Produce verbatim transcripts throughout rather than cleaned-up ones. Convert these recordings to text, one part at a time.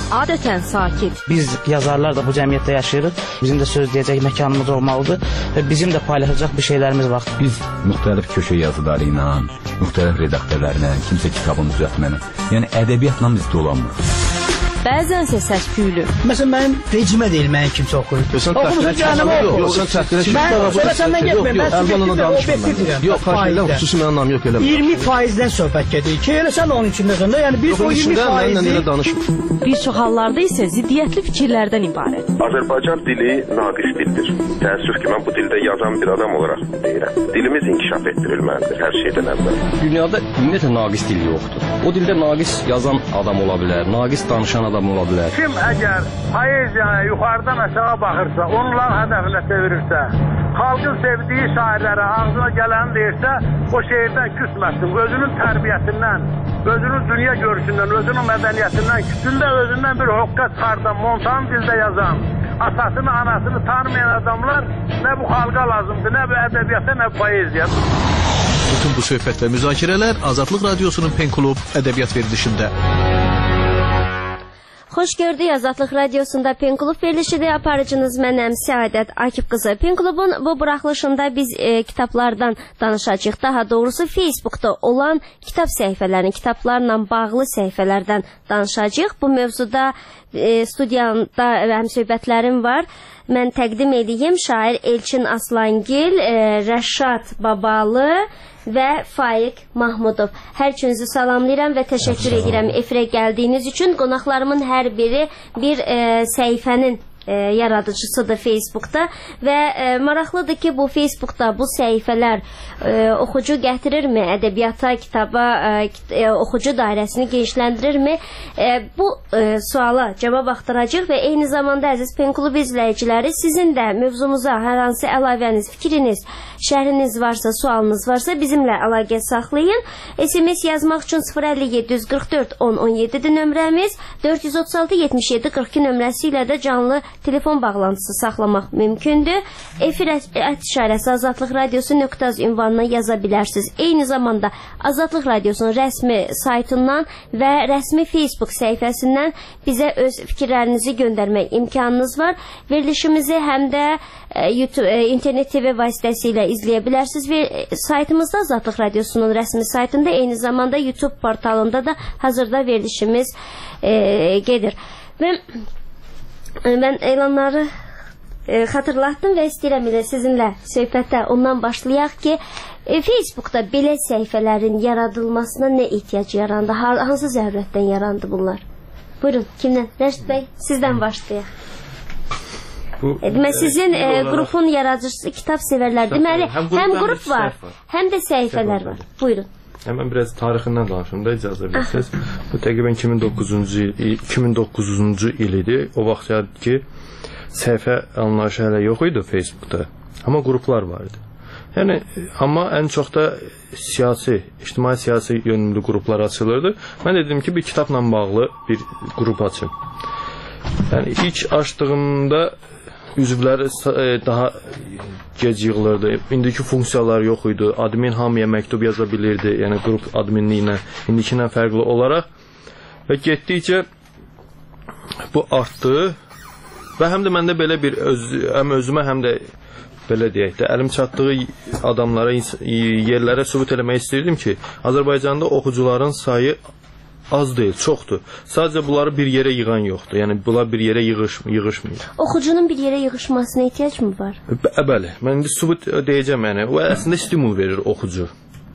adətən sakit. Biz yazarlar da bu cəmiyyətdə yaşayırıq. Bizim də söz deyəcək məkanımız olmalıdır və bizim də paylaşacaq bir şeylərimiz var. Biz müxtəlif köşə yazıları ilə, müxtəlif redaktörlərlə, kimsə kitabını düzəltməni, yəni ədəbiyyatla biz dolanmırıq. Bəzənsə səs-küylü. Məsələn, mənim rejimə deyil, mənim kimsə oxuyur. Oxumusun cəhənnəmə oxuyur. Mən səndən getməyim, mən subjektiv və obyektiv deyirəm. Yox, fayda, xüsusi mənim anlam yox, elə. iyirmi faizdən söhbət gedir ki, elə sən onun içindəsən də, yəni biz o iyirmi faizi... Bir çox hallarda isə ziddiyyətli fikirlərdən ibarət. Azərbaycan dili naqis dildir. Təəssüf ki, mən bu dildə yazan bir adam olaraq deyirəm. Dilimiz inkişaf etdirilməlidir hər şeydən əvvəl. Dünyada ümumiyyətlə naqis dil yoxdur. O dildə naqis yazan adam ola bilər, naqis danışan adam ola bilər. Kim əgər poeziyaya yuxarıdan aşağı baxırsa, onlar hədəfinə çevirirsə, xalqın sevdiyi şairlərə ağzına gələni deyirsə, o şeirdən küsməsin. Özünün tərbiyəsindən, özünün dünya görüşündən, özünün mədəniyyətindən, küsündə özündən bir hoqqa çıxardan, montan dildə yazan, atasını, anasını tanımayan adamlar nə bu xalqa lazımdır, nə bu ədəbiyyata, nə bu poeziya. Bütün bu söhbət və müzakirələr Azadlıq Radiosunun Pen Klub ədəbiyyat verilişində. Xoş gördük, Azadlıq Radiosunda Pen Klub verilişidir. Aparıcınız mənəm Səadət Akif qızı. Pen Klubun bu buraxılışında biz e, kitablardan danışacağıq. Daha doğrusu Facebook'da olan kitab səhifələrini, kitablarla bağlı səhifələrdən danışacağıq. Bu mövzuda e, studiyamda həmsöhbətlərim var. Mən təqdim edeyim şair Elçin Aslangil, e, Rəşad Babalı və Faiq Mahmudov. Hər üçünüzü salamlayıram və təşəkkür edirəm efirə gəldiyiniz üçün. Qonaqlarımın hər biri bir e, səhifənin e, yaradıcısıdır Facebook'da və e, maraqlıdır ki, bu Facebook'da bu səhifələr e, oxucu gətirirmi, ədəbiyyata, kitaba, e, oxucu dairəsini genişləndirirmi? E, bu e, suala cavab axtaracaq və eyni zamanda əziz Pen Klub izləyiciləri, sizin də mövzumuza hər hansı əlavəniz, fikriniz, şərhiniz varsa, sualınız varsa bizimlə əlaqə saxlayın. S M S yazmaq üçün sıfır əlli yeddi yüz qırx dörd on on yeddi nömrəmiz, dörd yüz otuz altı yetmiş yeddi qırx iki nömrəsi ilə də canlı telefon bağlantısı saxlamaq mümkündür. Efir ət işarəsi Azadlıq Radiosu nöqtə az ünvanına yaza bilərsiniz. Eyni zamanda Azadlıq Radiosunun rəsmi saytından və rəsmi Facebook səhifəsindən bizə öz fikirlərinizi göndərmək imkanınız var. Verilişimizi həm də e, YouTube, e, internet T V vasitəsilə izləyə bilərsiniz və saytımızda Azadlıq Radiosunun rəsmi saytında, eyni zamanda YouTube portalında da hazırda verilişimiz e, gedir. Və mən elanları e, xatırlatdım və istəyirəm ilə sizinlə söhbətə ondan başlayaq ki, e, Facebook'da belə səhifələrin yaradılmasına nə ehtiyac yarandı? Hansı zərurətdən yarandı bunlar? Buyurun, kimdən? Rəşid bəy, sizdən başlayaq. Bu, Demə, sizin e, e, qrupun yaradıcısı kitab sevərlər. Deməli, həm, həm qrup var, var, həm də səhifələr var. Buyurun. Hemen biraz tarixindən danışım da, icazə verirsiniz. Bu təqribən iki min doqquzuncu il idi. O vaxt ki, səhifə anlayışı hələ yox idi Facebook'da. Amma qruplar var idi. Yəni, amma ən çox da siyasi, ictimai siyasi yönümlü qruplar açılırdı. Mən dedim ki, bir kitabla bağlı bir qrup açım. Yəni, ilk açdığımda üzvləri daha gec yığılırdı. İndiki funksiyalar yox idi. Admin hamıya məktub yaza bilirdi. Yəni qrup adminliyi ilə indikindən fərqli olaraq. Və getdikcə bu artdı. Və həm də məndə belə bir öz, həm özümə, həm də belə deyək də, əlim çatdığı adamlara, yerlərə sübut eləmək istəyirdim ki, Azərbaycanda oxucuların sayı az deyil, çoxdur. Sadəcə bunları bir yerə yığan yoxdur. Yəni bunlar bir yerə yığış, yığışmıyor. Oxucunun bir yerə yığışmasına ehtiyac mı var? Bəli. Mən indi sübut deyəcəm, yəni. O əslində stimul verir oxucu.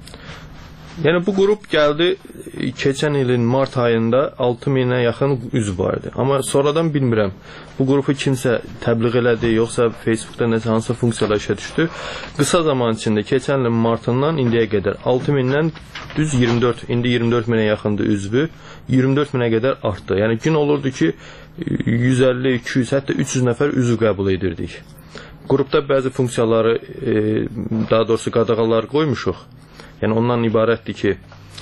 Yəni bu qrup gəldi, keçən ilin mart ayında altı minə yaxın üzv vardı. Amma sonradan bilmirəm, bu qrupu kimsə təbliğ elədi, yoxsa Facebook'da nəsə hansı funksiyalar işə düşdü. Qısa zaman içində, keçən ilin martından indiyə qədər altı mindən düz iyirmi dörd, indi iyirmi dörd minə yaxındır üzvü, iyirmi dörd minə qədər artdı. Yəni gün olurdu ki, yüz əlli, iki yüz, hətta üç yüz nəfər üzv qəbul edirdik. Qrupda bəzi funksiyaları, daha doğrusu qadağalar qoymuşuq. Yəni ondan ibarətdir ki,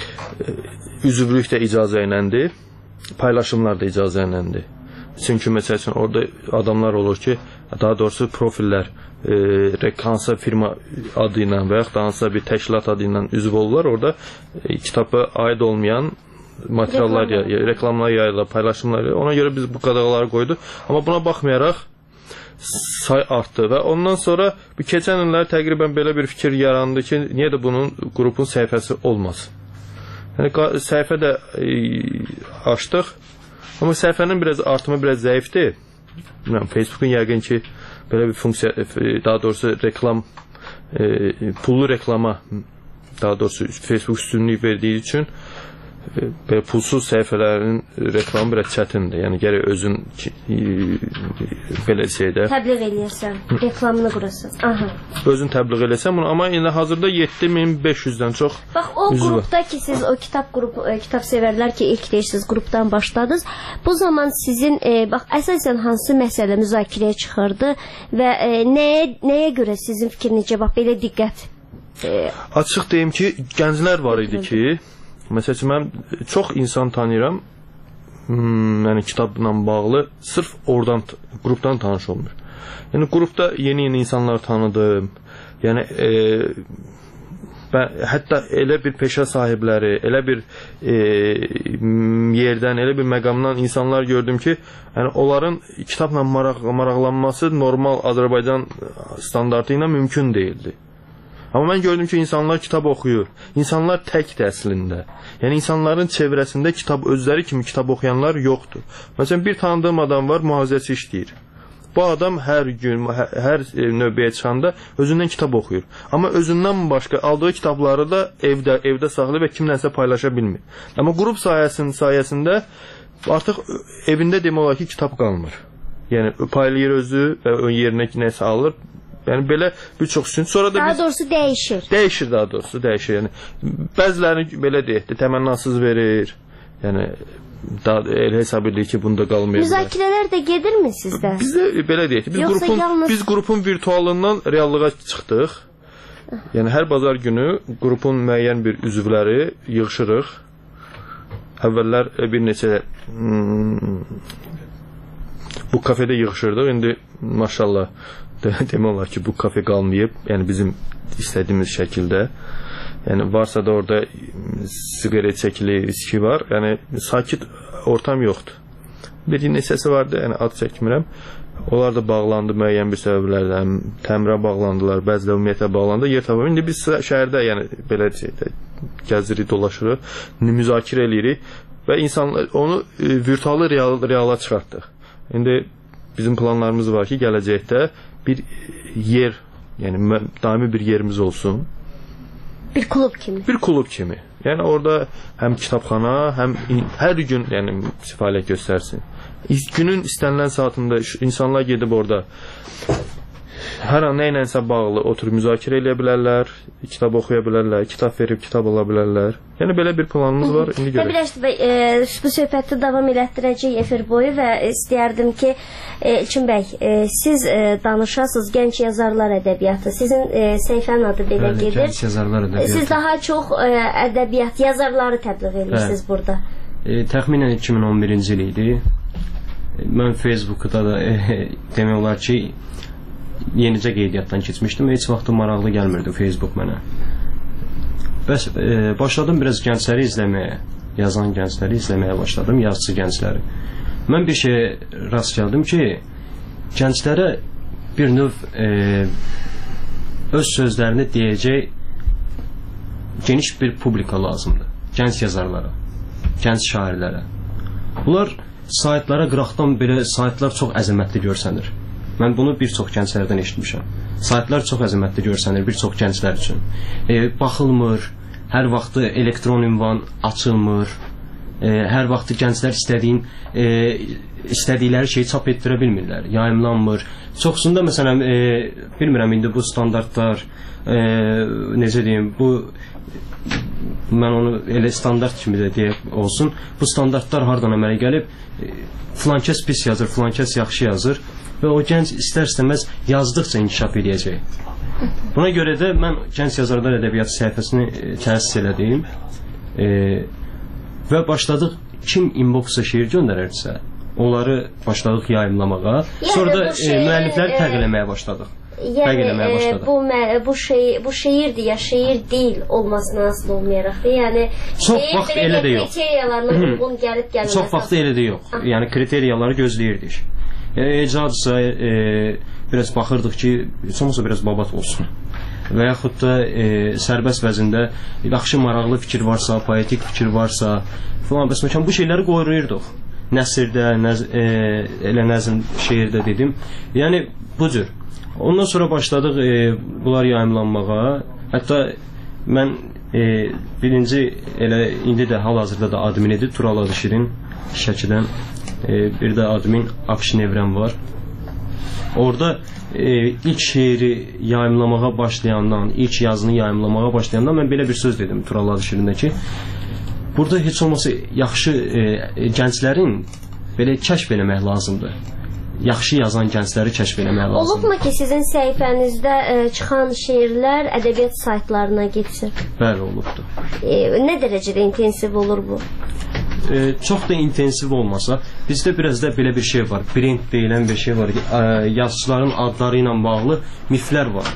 üzvlük də icazə iləndir, paylaşımlar da icazə iləndir. Çünki məsəl üçün orada adamlar olur ki, daha doğrusu profillər e, hansısa firma adı ilə və yaxud da hansısa bir təşkilat adı ilə üzv olurlar. Orada e, kitaba aid olmayan materiallar, ya, reklamlar yayılır, paylaşımlar yayılır. Ona görə biz bu qadağaları qoyduq. Amma buna baxmayaraq say artdı və ondan sonra bu keçən illər təqribən belə bir fikir yarandı ki, niyə də bunun qrupun səhifəsi olmaz? Yəni səhifə də e, açdıq. Amma səhifənin biraz artımı biraz zəifdir. Bilmirəm, Facebook'un yəqin ki belə bir funksiya, daha doğrusu reklam e, pullu reklama, daha doğrusu Facebook üstünlük verdiyi üçün belə pulsuz səhifələrin reklamı biraz çətindir. Yəni gərək özün e, belə şeydə təbliğ eləyirsən, reklamını qurasan. Aha. Özün təbliğ eləsən bunu, amma indi hazırda yeddi min beş yüzdən çox. Bax o qrupda ki siz o kitab qrupu e, kitab sevərlər ki ilk deyirsiniz qrupdan başladınız. Bu zaman sizin e, bax əsasən hansı məsələ müzakirəyə çıxırdı və e, nəyə nəyə görə sizin fikrinizcə bax belə diqqət e, açıq deyim ki, gənclər var idi ki, məsələn, mən çox insan tanıyıram, hmm, yəni kitabla bağlı, sırf oradan, qrupdan tanış olmuş. Yəni, qrupda yeni-yeni insanlar tanıdım. Yəni, e, ben, hətta elə bir peşə sahibləri, elə bir e, yerdən, elə bir məqamdan insanlar gördüm ki, yəni, onların kitabla maraq, maraqlanması normal Azərbaycan standartı ilə mümkün deyildi. Amma mən gördüm ki, insanlar kitab oxuyur. İnsanlar təkdir əslində. Yəni, insanların çevrəsində kitab, özləri kimi kitab oxuyanlar yoxdur. Məsələn, bir tanıdığım adam var, mühafizəçi işləyir. Bu adam hər gün, hər, hər növbəyə çıxanda özündən kitab oxuyur. Amma özündən başqa aldığı kitabları da evdə, evdə saxlayır və kimlənsə paylaşa bilmir. Amma qrup sayəsində, sayəsində artıq evində demək olar ki, kitab qalmır. Yəni, paylayır özü və ön yerinə nəsə alır. Yəni belə bir çox üçün sonra da daha biz doğrusu dəyişir. Dəyişir daha doğrusu, dəyişir. Yəni bəzilərini belə deyək də təmənnasız verir. Yəni daha elə hesab edir ki, bunda qalmayır. Müzakirələr də gedirmi sizdə? Bizdə belə deyək, biz Yoxsa qrupun yalnız... biz qrupun virtualından reallığa çıxdıq. Yəni hər bazar günü qrupun müəyyən bir üzvləri yığışırıq. Əvvəllər bir neçə hmm, bu kafedə yığışırdıq. İndi maşallah demək olar ki, bu kafe qalmayıb, yəni bizim istədiyimiz şəkildə. Yəni varsa da orada siqaret çəkili, viski var. Yəni sakit ortam yoxdur. Bir neçəsi vardı, yəni ad çəkmirəm. Onlar da bağlandı müəyyən bir səbəblərdən, təmirə bağlandılar, bəzilə ümumiyyətlə bağlandı. Yer tapıb. İndi biz şəhərdə, yəni belə şeydə gəzirik, dolaşırıq, müzakirə eləyirik və insanlar onu e, virtual real, reala çıxartdıq. İndi bizim planlarımız var ki, gələcəkdə bir yer, yəni daimi bir yerimiz olsun. Bir klub kimi. Bir klub kimi. Yəni orada həm kitabxana, həm hər gün yəni fəaliyyət göstərsin. Günün istənilən saatında insanlar gedib orada hər an nə ilənsə bağlı oturub müzakirə eləyə bilərlər, kitab oxuya bilərlər, kitab verib kitab ala bilərlər. Yəni belə bir planımız var. İndi görək. Təbii bəy, e, bu söhbəti davam elətdirəcək efir boyu və istəyərdim ki, e, İlkin bəy, e, siz e, danışasınız gənc yazarlar ədəbiyyatı. Sizin e, səhifənin adı belə Bəli, gedir. Gənc yazarlar ədəbiyyatı. Siz daha çox e, ədəbiyyat yazarları təbliğ edirsiniz burada. E, təxminən iki min on birinci il idi. Mən Facebookda da e, demək olar ki, yenicə qeydiyyatdan keçmişdim. Heç vaxt maraqlı gəlmirdi Facebook mənə. Bəs e, başladım biraz gəncləri izləməyə, yazan gəncləri izləməyə başladım, yazıcı gəncləri. Mən bir şey rast gəldim ki, gənclərə bir növ e, öz sözlərini deyəcək geniş bir publika lazımdır. Gənc yazarlara, gənc şairlərə. Bunlar saytlara qıraqdan belə saytlar çox əzəmətli görsənir. Mən bunu bir çox gənclərdən eşitmişəm. Saytlar çox əzəmətli görsənir bir çox gənclər üçün. E, baxılmır, hər vaxtı elektron ünvan açılmır, e, hər vaxtı gənclər istədiyin, e, istədikləri şeyi çap etdirə bilmirlər, yayımlanmır. Çoxsunda məsələn, e, bilmirəm indi bu standartlar, e, necə deyim, bu mən onu elə standart kimi də deyək olsun, bu standartlar hardan əmələ gəlib, e, filan kəs pis yazır, filan kəs yaxşı yazır. Və o gənc istər-istəməz yazdıqca inkişaf edəcək. Buna görə də mən Gənc Yazarlar Ədəbiyyatı səhifəsini təsis elədim e, və başladıq kim inbox'a şeir göndərərsə onları başladıq yayımlamağa. Yəni, sonra da e, müəllifləri təql eləməyə başladıq. fərq eləməyə başladı. Bu bu şey bu şeirdir ya şeir deyil olmasına asıl olmayaraq da, yəni çox vaxt elə də yox. Kriteriyalarına uyğun gəlib gəlməz. Çox vaxt elə də yox. Yəni kriteriyaları gözləyirdik. Ecadsa e, biraz baxırdıq ki, heç olmasa biraz babat olsun. Və yaxud da e, sərbəst vəzində yaxşı maraqlı fikir varsa, poetik fikir varsa falan bəs məkan bu şeyləri qoruyurduq. Nəsirdə, nəz, e, elə nəzm şeirdə dedim. Yəni bu cür. Ondan sonra başladıq e, bunlar yayımlanmağa. Hətta mən e, birinci elə indi də hal-hazırda da adminidir Tural Adışirin Şəkidən. E, bir də admin Akşin Evrən var. Orada e, ilk şeiri yayımlamağa başlayandan, ilk yazını yayımlamağa başlayandan mən belə bir söz dedim Tural Adışirində ki, burada heç olmasa yaxşı e, gənclərin belə kəşf eləmək lazımdır. Yaxşı yazan gəncləri kəşf eləmək lazımdır. Olubmu ki, sizin səhifənizdə e, çıxan şeirlər ədəbiyyat saytlarına getsin? Bəli, olubdur. E, nə dərəcədə intensiv olur bu? E, çox da intensiv olmasa, bizdə biraz da belə bir şey var. Brand deyilən bir şey var. E, yazıçıların adları ilə bağlı miflər var.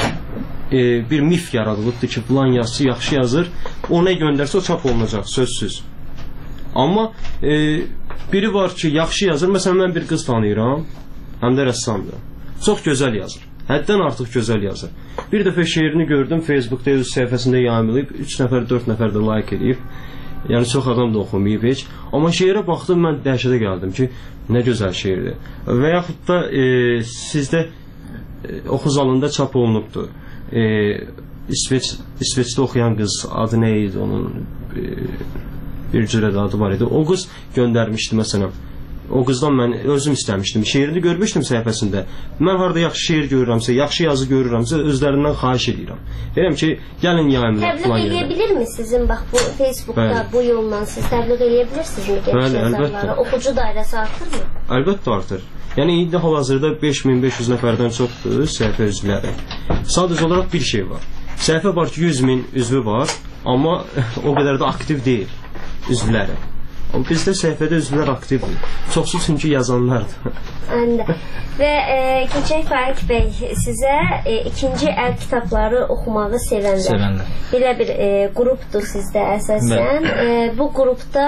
E, bir mif yaradılıbdır ki, filan yazıcı yaxşı yazır, o nə göndərsə o çap olunacaq, sözsüz. Amma e, biri var ki, yaxşı yazır. Məsələn, mən bir qız tanıyıram, həm də rəssamdır. Çox gözəl yazır. Həddən artıq gözəl yazır. Bir dəfə şeirini gördüm, Facebookda öz səhifəsində yayımlayıb, üç nəfər, dörd nəfər də like edib. Yəni çox adam da oxumayıb heç. Amma şeirə baxdım, mən dəhşətə gəldim ki, nə gözəl şeirdir. Və yaxud da e, sizdə e, oxu zalında çap olunubdur. E, İsveç, İsveçdə oxuyan qız, adı nə idi onun? E, bir cürə də adı var idi. O qız göndərmişdi məsələn. O qızdan mən özüm istəmişdim. Şeirini görmüşdüm səhifəsində. Mən harada yaxşı şeir görürəmsə, yaxşı yazı görürəmsə, özlərindən xahiş edirəm. Deyirəm ki, gəlin yayımlayaq falan yerdə. Təbliğ edə bilirmi sizin bax bu Facebookda bəli. Bu yolla siz təbliğ edə bilirsinizmi genç yazarlara? Oxucu dairəsi artırmı? Əlbəttə artır. Yəni indi hal-hazırda beş min beş yüz nəfərdən çoxdur səhifə üzvləri. Sadəcə olaraq bir şey var. Səhifə var ki, yüz min üzvü var, amma o qədər də aktiv deyil üzvləri. Bizdə səhifədə üzvlər aktivdir. Çoxsu çünki yazanlardır. Əndə. Və e, keçək Faiq bəy, sizə e, ikinci əl kitabları oxumağı sevənlər. Sevənlər. Belə bir e, qrupdur sizdə əsasən. E, bu qrupda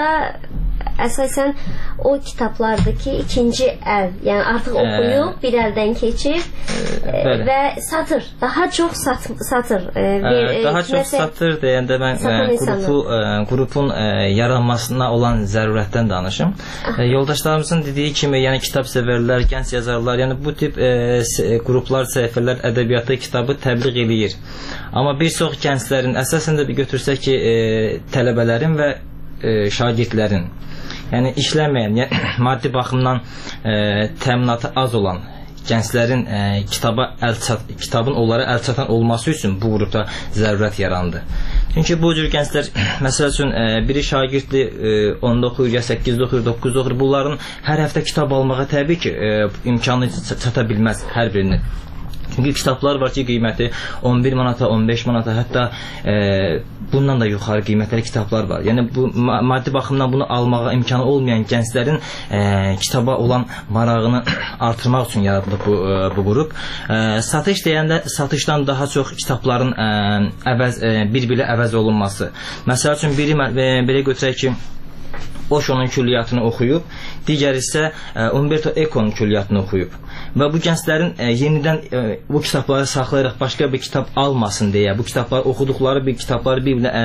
əsasən o kitablardakı ikinci əl, yəni artıq oxuyub, e, bir əldən keçib e, və satır, daha çox sat, satır. E, bir, e, daha çox satır deyəndə mən e, qrupu, e, qrupun e, yaranmasına olan zərurətdən danışım. E, yoldaşlarımızın dediyi kimi, yəni kitab sevərlər, gənc yazarlar, yəni bu tip e, qruplar, səhifələr ədəbiyyatı kitabı təbliğ eləyir. Amma bir çox gənclərin, əsasən də bir götürsək ki, e, tələbələrin və e, şagirdlərin, yəni işləməyən, yəni, maddi baxımdan e, təminatı az olan gənclərin e, kitaba əl çat, kitabın onlara əl çatan olması üçün bu qrupda zərurət yarandı. Çünki bu cür gənclər, məsəl üçün e, biri şagirdli e, onda oxuyur, ya səkkizdə oxuyur, doqquzda oxuyur, bunların hər həftə kitab almağa təbii ki e, imkanı çata bilməz hər birini. Çünki kitablar var ki, qiyməti on bir manata, on beş manata, hətta e, bundan da yuxarı qiymətli kitablar var. Yəni bu maddi baxımdan bunu almağa imkanı olmayan gənclərin e, kitaba olan marağını artırmaq üçün yaradılıb bu, e, bu qrup. E, satış deyəndə satışdan daha çox kitabların e, əvəz, e, bir-birlə əvəz olunması. Məsəl üçün biri e, belə götürək ki, Osho'nun külliyyatını oxuyub, digər isə e, Umberto Eco'nun külliyyatını oxuyub. Və bu gənclərin e, yenidən e, bu kitabları saxlayaraq başqa bir kitab almasın deyə, bu kitabları oxuduqları bir kitabları bir-birinə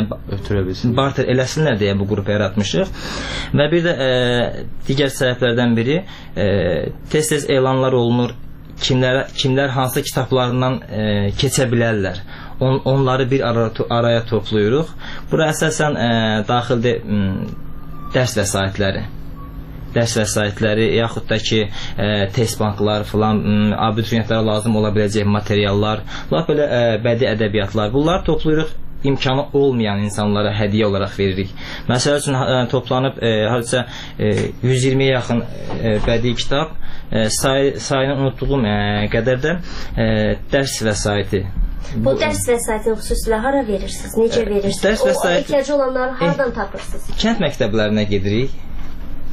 e, barter eləsinlər deyə bu qrupu yaratmışıq. Və bir də e, digər səhifələrdən biri e, tez-tez elanlar olunur, kimlərə, kimlər hansı kitablarından e, keçə bilərlər. On, onları bir araya, araya toplayırıq. Bura əsasən e, daxildə dərs vəsaitləri, dərs vəsaitləri, yaxud da ki, e, test banklar filan, abituriyentlərə lazım ola biləcək materiallar, lap belə e, bədii ədəbiyyatlar. Bunları toplayırıq, imkanı olmayan insanlara hədiyyə olaraq veririk. Məsəl üçün e, toplanıb e, hadisə e, yüz iyirmiyə yaxın e, bədii kitab, e, say, sayını unutduğum e, qədər də e, dərs vəsaiti. Bu dərs vəsaitini xüsusilə hara verirsiniz? Necə verirsiniz? Dərs vəsaiti... O ehtiyacı olanları haradan tapırsınız? Kənd məktəblərinə gedirik.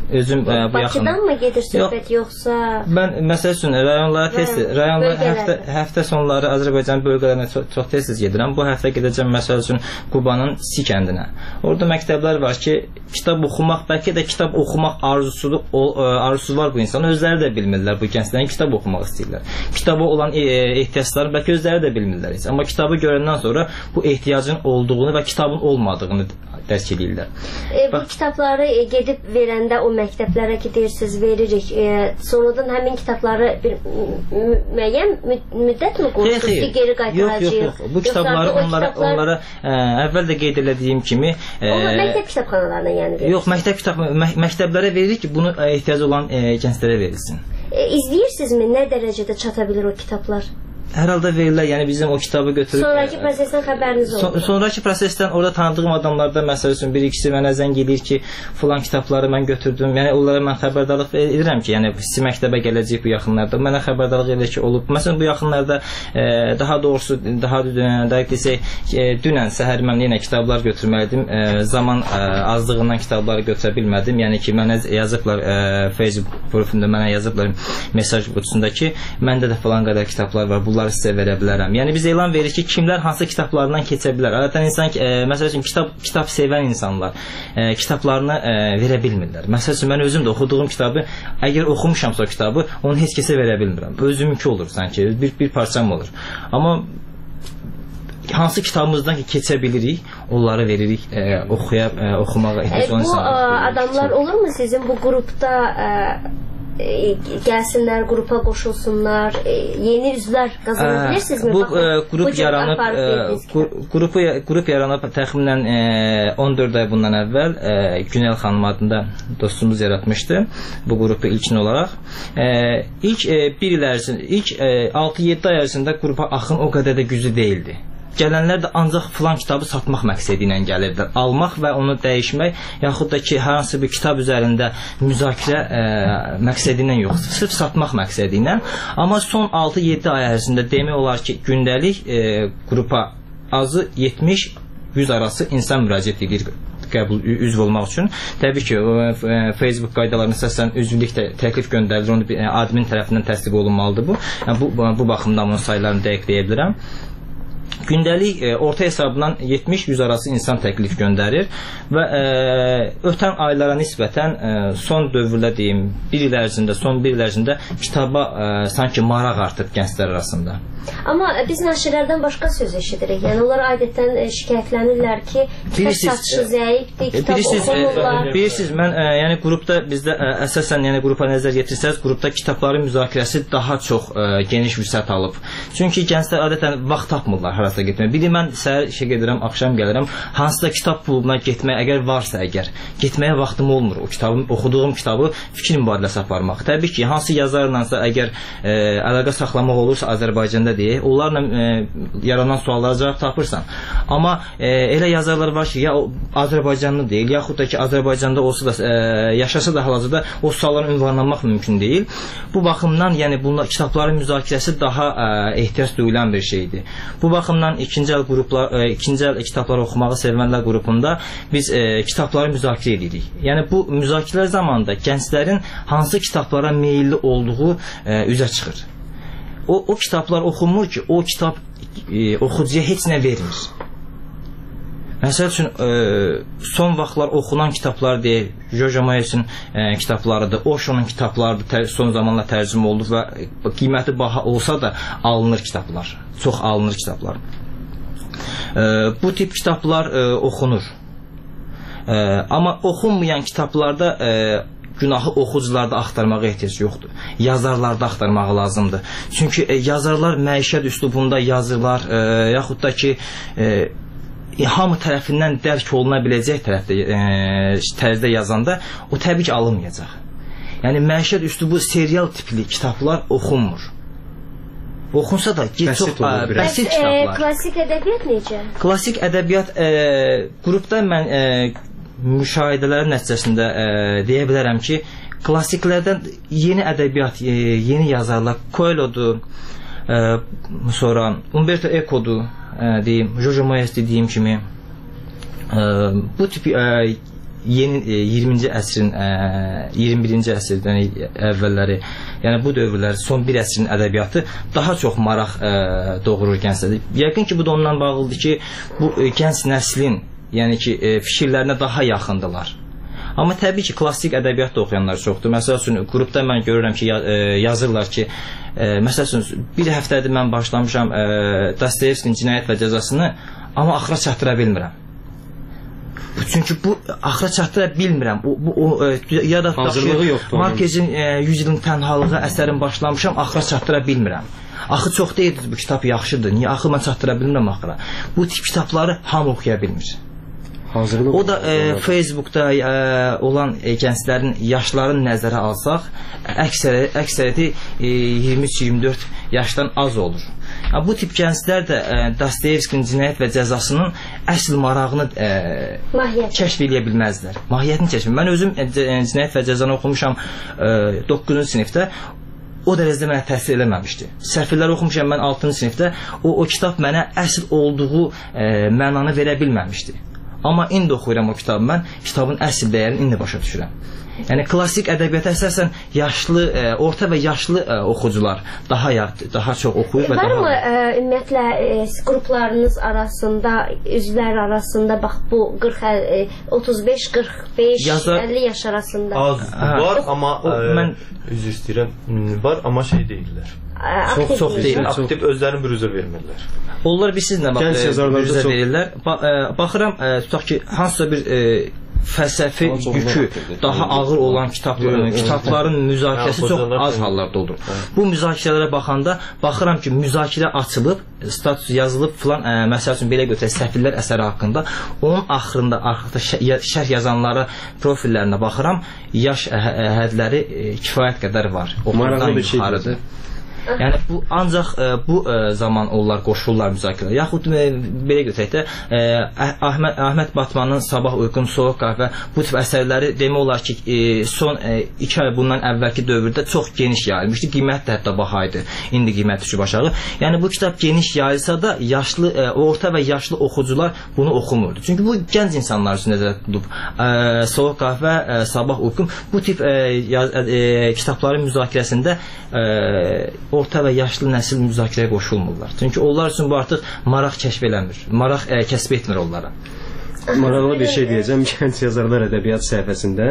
özüm ə, bu yaxın. Bakıdan mı gedir söhbət yoxsa? Mən məsəl üçün rayonlara tez rayonlara həftə həftə sonları Azərbaycan bölgələrinə çox, çox tez-tez gedirəm. Bu həftə gedəcəm məsəl üçün Qubanın Si kəndinə. Orada məktəblər var ki, kitab oxumaq, bəlkə də kitab oxumaq arzusu arzusu var bu insanın. Özləri də bilmirlər bu gənclərin kitab oxumaq istəyirlər. Kitaba olan e, ehtiyacları bəlkə özləri də bilmirlər heç. Amma kitabı görəndən sonra bu ehtiyacın olduğunu və kitabın olmadığını dərk edirlər. E, bu Bax, kitabları e, gedib verəndə o məktəblərə ki deyirsiniz veririk. E, sonradan həmin kitabları bir müəyyən müddət mi qoyursunuz ki geri qaytaracağıq? Yox, yox, yox. Bu kitabları onlara kitablar... onlara ə, əvvəl də qeyd elədiyim kimi ə, onlar məktəb kitabxanalarına yəni verirsiniz. Yox, məktəb kitab mə məktəblərə veririk ki, bunu ehtiyacı olan ə, gənclərə verilsin. E, izləyirsinizmi nə dərəcədə çata bilir o kitablar? Hər halda verirlər, yəni bizim o kitabı götürüb... Sonraki prosesdən xəbəriniz olur. Son, sonraki prosesdən orada tanıdığım adamlardan məsəl üçün bir ikisi mənə zəng edir ki, filan kitabları mən götürdüm. Yəni onlara mən xəbərdarlıq edirəm ki, yəni siz məktəbə gələcək bu yaxınlarda. Mənə xəbərdarlıq edir ki, olub. Məsələn bu yaxınlarda e, daha doğrusu daha dəqiq desək, e, dünən səhər mən yenə kitablar götürməliydim. E, zaman e, azlığından kitabları götürə bilmədim. Yəni ki, mənə yazıblar e, Facebook profilində mənə yazıblar mesaj qutusunda ki, məndə də filan qədər kitablar var. Bunları sizə verə bilərəm. Yəni biz elan veririk ki, kimlər hansı kitablarından keçə bilər. Adətən insan e, məsəl üçün kitab kitab sevən insanlar e, kitablarını e, verə bilmirlər. Məsəl üçün mən özüm də oxuduğum kitabı, əgər oxumuşamsa o kitabı, onu heç kəsə verə bilmirəm. Özümünki olur sanki, bir bir parçam olur. Amma hansı kitabımızdan ki keçə bilirik, onları veririk, e, oxuya e, oxumağa ehtiyac olan insanlar. Bu adamlar olurmu sizin bu qrupda e, E, gəlsinlər, qrupa qoşulsunlar, e, yeni üzvlər qazana bilirsinizmi? Bu e, qrup bu yaranıb, e, qrupu qrup yaranıb təxminən e, on dörd ay bundan əvvəl e, Günel xanım adında dostumuz yaratmışdı bu qrupu ilkin olaraq. E, ilk e, bir il ərzində, ilk e, altı yeddi ay ərzində qrupa axın o qədər də güclü deyildi. Gələnlər də ancaq filan kitabı satmaq məqsədi ilə gəlirdilər. Almaq və onu dəyişmək, yaxud da ki, hansı bir kitab üzərində müzakirə e, məqsədi ilə yox, sırf satmaq məqsədi ilə. Amma son altı yeddi ay ərzində demək olar ki, gündəlik e, qrupa azı yetmiş yüz arası insan müraciət edir qəbul üzv olmaq üçün. Təbii ki, e, Facebook qaydalarına əsasən üzvlük də təklif göndərilir, onu e, admin tərəfindən təsdiq olunmalıdır bu. Yəni, bu, bu baxımdan onun saylarını dəqiqləyə bilirəm. Gündəlik e, orta hesabla yetmiş yüz arası insan təklif göndərir və e, ötən aylara nisbətən e, son dövrdə deyim, bir il ərzində, son bir il ərzində kitaba e, sanki maraq artıb gənclər arasında. Amma biz nəşrlərdən başqa söz eşidirik. Yəni onlar adətən e, şikayətlənirlər ki, kitab satışı zəifdir, kitab oxumurlar. Bilirsiniz, mən e, yəni qrupda bizdə e, əsasən yəni qrupa nəzər yetirsəz, qrupda kitabların müzakirəsi daha çox e, geniş vüsət alıb. Çünki gənclər adətən vaxt tapmırlar harasa getməyə. Biri mən səhər işə gedirəm, axşam gəlirəm. Hansısa kitab klubuna getməyə əgər varsa əgər, getməyə vaxtım olmur. O kitabı, oxuduğum kitabı fikir mübadiləsi aparmaq. Təbii ki, hansı yazarlarsa əgər e, əlaqə saxlamaq olursa Azərbaycanda deyək, onlarla e, yaranan suallara cavab tapırsan. Amma e, elə yazarlar var ki, ya o Azərbaycanlı deyil, yaxud da ki, Azərbaycanda olsa da e, yaşasa da hal-hazırda o suallara ünvanlanmaq mümkün deyil. Bu baxımdan, yəni bunlar kitabların müzakirəsi daha e, ehtiyac duyulan bir şeydir. Bu baxımdan ikinci əl qruplar, e, ikinci əl kitabları oxumağı sevənlər qrupunda biz e, kitabları müzakirə edirik. Yəni bu müzakirələr zamanında gənclərin hansı kitablara meylli olduğu e, üzə çıxır. O, o kitablar oxunmur ki, o kitab e, oxucuya heç nə vermir. Məsəl üçün, e, son vaxtlar oxunan kitablar deyək, Jojo Moyesin e, kitablarıdır, Osho'nun kitablarıdır, son zamanla tərcümə oldu və qiyməti baha olsa da alınır kitablar, çox alınır kitablar. E, bu tip kitablar e, oxunur. E, amma oxunmayan kitablarda e, günahı oxucularda axtarmağa ehtiyac yoxdur. Yazarlarda axtarmağı lazımdır. Çünki e, yazarlar məişət üslubunda yazırlar, e, yaxud da ki, e, hamı tərəfindən dərk oluna biləcək tərəfdə e, tərzdə yazanda o təbii ki alınmayacaq. Yəni məişət üslubu serial tipli kitablar oxunmur. Oxunsa da çox bəsit kitablar. E, klassik ədəbiyyat necə? Klassik ədəbiyyat e, qrupda mən e, müşahidələrin nəticəsində e, deyə bilərəm ki, klassiklərdən yeni ədəbiyyat, e, yeni yazarlar, Coelho'dur, e, sonra Umberto Eco'dur, e, deyim, Jojo Moyes dediyim kimi, e, bu tip e, yeni e, iyirminci əsrin e, iyirmi birinci əsrdən əvvəlləri, yəni bu dövrlər son bir əsrin ədəbiyyatı daha çox maraq e, doğurur gənclərdə. Yəqin ki, bu da ondan bağlıdır ki, bu e, gənc nəslin, yəni ki, e, fikirlərinə daha yaxındılar. Amma təbii ki, klassik ədəbiyyat da oxuyanlar çoxdur. Məsəl üçün, qrupda mən görürəm ki, yazırlar ki, e, məsəl üçün, bir həftədir mən başlamışam e, Dostoyevskinin Cinayət və Cəzasını, amma axıra çatdıra bilmirəm. Çünki bu axıra çatdıra bilmirəm. Bu, bu, o, e, ya da Markezin e, yüz ilin tənhalığı əsərin başlamışam, axıra çatdıra bilmirəm. Axı çox deyildir, bu kitab yaxşıdır. Niyə? Axı mən çatdıra bilmirəm axıra. Bu tip kitabları hamı oxuya bilmir. Hazırlıq o da e, Facebookda e, olan e, gənclərin yaşlarını nəzərə alsaq, əksəri, əksəriyyəti e, iyirmi üç iyirmi dörd yaşdan az olur. Ya, bu tip gənclər də e, Dostoyevskinin Cinayət və Cəzasının əsl marağını e, kəşf edə bilməzlər. Mahiyyətini kəşf edə. Mən özüm e, Cinayət və Cəzanı oxumuşam e, doqquzuncu sinifdə. O dərəcədə mənə təsir eləməmişdi. Səhvlər oxumuşam mən altıncı sinifdə. O, o kitab mənə əsl olduğu e, mənanı verə bilməmişdi. Amma indi oxuyuram o kitabı mən, kitabın əsl dəyərini indi başa düşürəm. Yəni klassik ədəbiyyata əsasən yaşlı, e, orta və yaşlı e, oxucular daha daha çox oxuyur və daha. Varmı e, ümumiyyətlə e, qruplarınız arasında, üzvlər arasında bax bu qırx otuz beş qırx beş əlli yaş arasında az var, amma mən üzr istəyirəm, var, amma şey deyirlər. Çox çox deyil. Aktiv özlərini büruzə vermirlər. Onlar bir sizlə bax, büruzə verirlər. Ba e, baxıram, e, tutaq ki, hansısa bir e, fəlsəfi yükü daha ağır olan kitabların, kitabların müzakirəsi çox az hallarda olur. Bu müzakirələrə baxanda baxıram ki, müzakirə açılıb, status yazılıb filan, ə, məsəl üçün belə götürək Səfirlər əsəri haqqında, onun axırında arxada şərh yazanlara profillərinə baxıram, yaş hədləri kifayət qədər var. Oxudan yuxarıdır. Yəni bu ancaq e, bu e, zaman onlar qoşulurlar müzakirəyə. Yaxud e, belə götürək də e, Əhməd Əhməd Batmanın Sabah Uyqum, Soyuq qəhvə bu tip əsərləri demək olar ki, e, son e, iki ay bundan əvvəlki dövrdə çox geniş yayılmışdı. Qiymət də hətta baha idi. İndi qiymət düşüb aşağı. Yəni bu kitab geniş yayılsa da yaşlı, e, orta və yaşlı oxucular bunu oxumurdu. Çünki bu gənc insanlar üçün nəzərdə tutulub. E, Soyuq qəhvə, e, Sabah Uyqum bu tip e, yaz, e, kitabların müzakirəsində e, orta və yaşlı nəsil müzakirəyə qoşulmurlar. Çünki onlar üçün bu artıq maraq kəşf eləmir. Maraq ə, kəsb etmir onlara. Maraqlı bir şey deyəcəm. Gənc yazarlar ədəbiyyat səhifəsində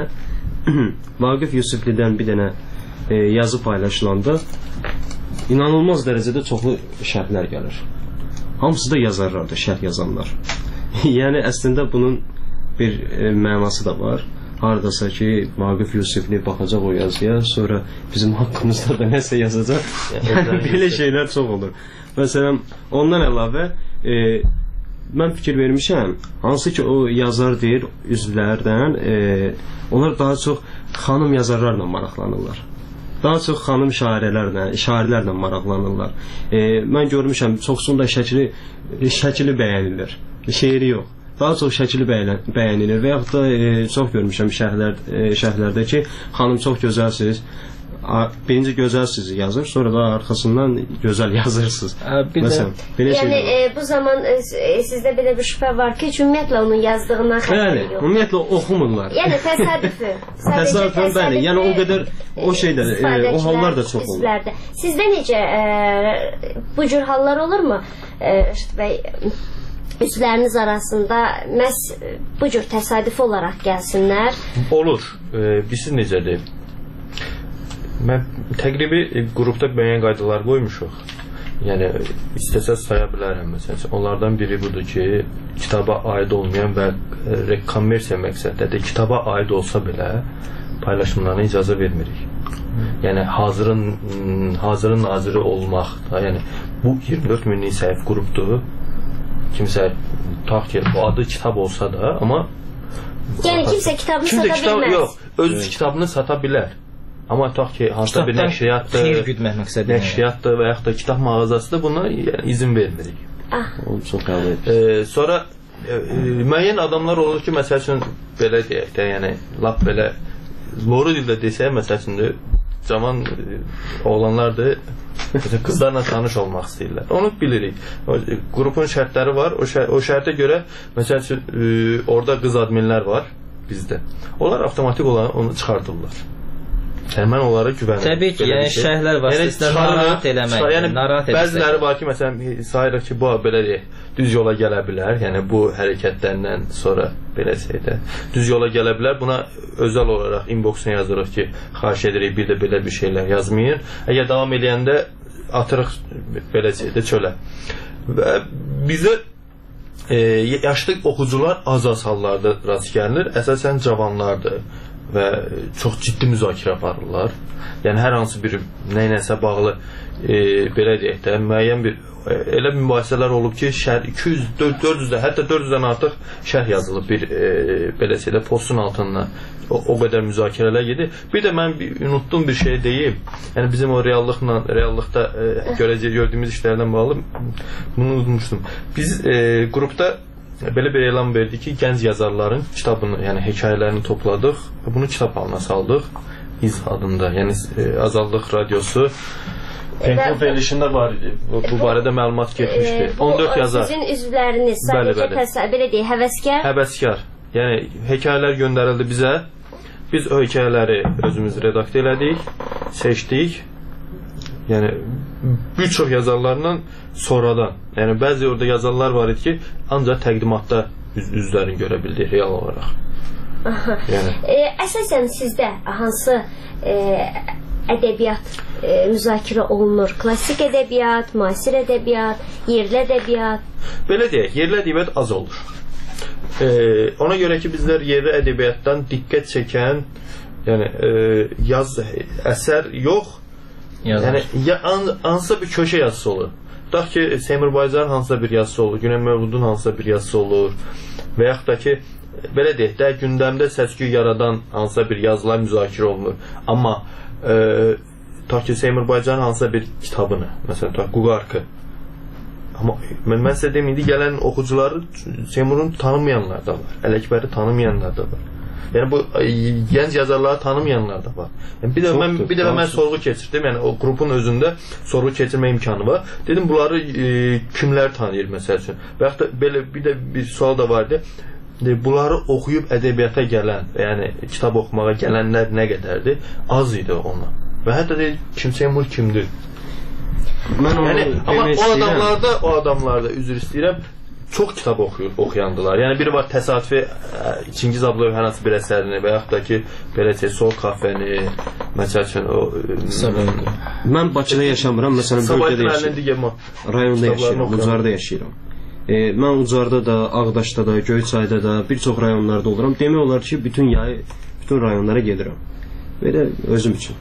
Vaqif Yusiflidən bir dənə e, yazı paylaşılanda inanılmaz dərəcədə çoxlu şərhlər gəlir. Hamısı da yazarlardır, şərh yazanlar. Yəni əslində bunun bir e, mənası da var. Haradasa ki, Vaqif Yusifli baxacaq o yazıya, sonra bizim haqqımızda da nəsə yazacaq. Yəni, belə şeylər çox olur. Məsələn, ondan əlavə e, mən fikir vermişəm, hansı ki o yazar deyir, üzvlərdən e, onlar daha çox xanım yazarlarla maraqlanırlar. Daha çox xanım şairələrlə, şairlərlə maraqlanırlar. E, mən görmüşəm, çoxsunda şəkili, şəkili bəyənilir, şeiri yox. Daha çox şəkili bəyənilir və yaxud da e, çox görmüşəm şərhlər, e, şərhlərdə ki, xanım çox gözəlsiniz, birinci gözəlsiniz yazır, sonra da arxasından gözəl yazırsınız. Məsələn, belə yəni, şeylər. E, bu zaman e, sizdə belə bir şübhə var ki, ümumiyyətlə onun yazdığından xəbəri yox. Bəli, ümumiyyətlə oxumurlar. Yəni təsadüfü. Təsadüfən, bəli, yəni o qədər o şeydə, e, o hallar da çox olur. Sizdə necə e, bu cür hallar olurmu? E, Rəşid bəy, üzvləriniz arasında məhz bu cür təsadüfi olaraq gəlsinlər? Olur. E, Bilirsiniz necədir? Mən təqribi e, qrupda müəyyən qaydalar qoymuşuq. Yəni, istəsəz saya bilərəm. Məsələn, onlardan biri budur ki, kitaba aid olmayan və e, kommersiya məqsəddə də kitaba aid olsa belə paylaşımlarına icazə vermirik. Yəni, hazırın, hazırın naziri olmaq da, yəni, bu iyirmi dörd minlik səhif qrupdur. Kimsə tutaq ki, bu adı kitab olsa da, amma yəni kimsə kitabını kimsə sata kitab, bilməz. yox, öz evet. kitabını sata bilər. Amma tutaq ki, hansısa bir nəşriyyatdır, xeyir güdmək məqsədilə, nəşriyyatdır və yaxud da kitab mağazasıdır, buna yəni, izin vermirik. Ah. Çox qəbul edir. E, sonra e, müəyyən adamlar olur ki, məsəl üçün belə deyək də, yəni lap belə loru dildə desək, məsəl üçün cavan e, oğlanlardır, qızlarla tanış olmaq istəyirlər. Onu bilirik. O, qrupun şərtləri var. O, şər o şərtə görə məsəl üçün e, orada qız adminlər var. bizdə. Onlar avtomatik olaraq onu çıxardırlar. Yəni mən onlara güvənirəm. Təbii ki, yəni şərhlər vasitəsilə narahat eləmək. Yəni bəziləri var ki, məsələn sayırıq ki, bu belə deyək, düz yola gələ bilər. Yəni bu hərəkətlərdən sonra belə şeydə düz yola gələ bilər. Buna özəl olaraq inboxuna yazırıq ki, xahiş edirik bir də belə bir şeylər yazmayın. Əgər davam edəndə atırıq belə şeydə çölə. Və bizə e, yaşlı oxucular az-az hallarda rast gəlinir. Əsasən cavanlardır və çox ciddi müzakirə aparırlar. Yəni hər hansı bir nə-nəsə bağlı e, belə deyək də müəyyən bir e, elə mübahisələr olub ki, şərh iki yüz, dörd yüzdən, hətta dörd yüzdən artıq şərh yazılıb bir e, belə şeydə postun altından. O, o qədər müzakirələr gedir. Bir də mən bir, unutduğum bir şey deyim. Yəni bizim o reallıqla, reallıqda e, görəcək gördüyümüz işlərdən bağlı bunu unutmuşdum. Biz e, qrupda belə bir elan verdik ki, gənc yazarların kitabını, yəni hekayələrini topladıq və bunu kitab halına saldıq. İz adında, yəni e, Azadlıq Radiosu Penklub verilişində var idi. Bu, bu barədə məlumat getmişdi. E, bu, on dörd yazar. Sizin üzvləriniz sadəcə təsəvvür, belə deyək, həvəskar? Həvəskar. Yəni hekayələr göndərildi bizə. Biz o hekayələri özümüz redaktə elədik, seçdik. Yəni bir çox yazarlarla sonradan. Yəni bəzi orada yazarlar var idi ki, ancaq təqdimatda üz üzlərini görə bildik real olaraq. Yəni e, əsasən sizdə hansı e, ədəbiyyat e, müzakirə olunur? Klassik ədəbiyyat, müasir ədəbiyyat, yerli ədəbiyyat? Belə deyək, yerli ədəbiyyat az olur. E, ona görə ki, bizlər yerli ədəbiyyatdan diqqət çəkən, yəni e, yaz əsər yox. Yazar. Yəni ya an, hansısa bir köşə yazısı olur. Tutaq ki, Seymur Baycarın hansısa bir yazısı olur, Güney Mövludun hansısa bir yazısı olur və yaxud da ki, belə deyək də, gündəmdə səs-küy yaradan hansısa bir yazılar müzakirə olunur. Amma e, tutaq ki, Seymur Baycarın hansısa bir kitabını, məsələn, tutaq Quqarkı. Amma mən, mən sizə deyim, indi gələn oxucuları Seymur'un tanımayanlar da var, Ələkbəri tanımayanlar da var. Yəni bu gənc yazarları tanımayanlar da var. Yəni bir də mən bir də mən sorğu keçirdim. Yəni o qrupun özündə sorğu keçirmə imkanı var. Dedim bunları e, kimlər tanıyır məsəl üçün? Və yaxud da belə bir də bir sual da vardı. E, bunları oxuyub ədəbiyyata gələn, yəni kitab oxumağa gələnlər nə qədərdir? Az idi onlar. Və hətta deyir, kim Seymur kimdir? Mən yəni, amma o adamlarda, o adamlarda üzr istəyirəm, çox kitab oxuyur, oxuyandılar. Yəni biri var təsadüfi Çingiz Abdullah hər hansı bir əsərini və yaxud da ki, belə şey, Sol kafeni, məsəl üçün o mən Bakıda yaşamıram, məsələn bölgədə yaşayıram. Rayonda yaşayıram, Ucarda yaşayıram. E, mən Ucarda da, Ağdaşda da, Göyçayda da, bir çox rayonlarda oluram. Demək olar ki, bütün yay, bütün rayonlara gedirəm. Belə özüm üçün.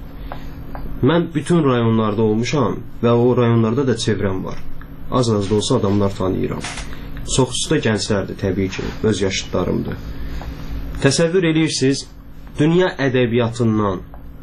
Mən bütün rayonlarda olmuşam və o rayonlarda da çevrəm var. Az-az da olsa adamlar tanıyıram. Çoxusu da gənclərdir, təbii ki, öz yaşıdlarımdır. Təsəvvür edirsiniz, dünya ədəbiyyatından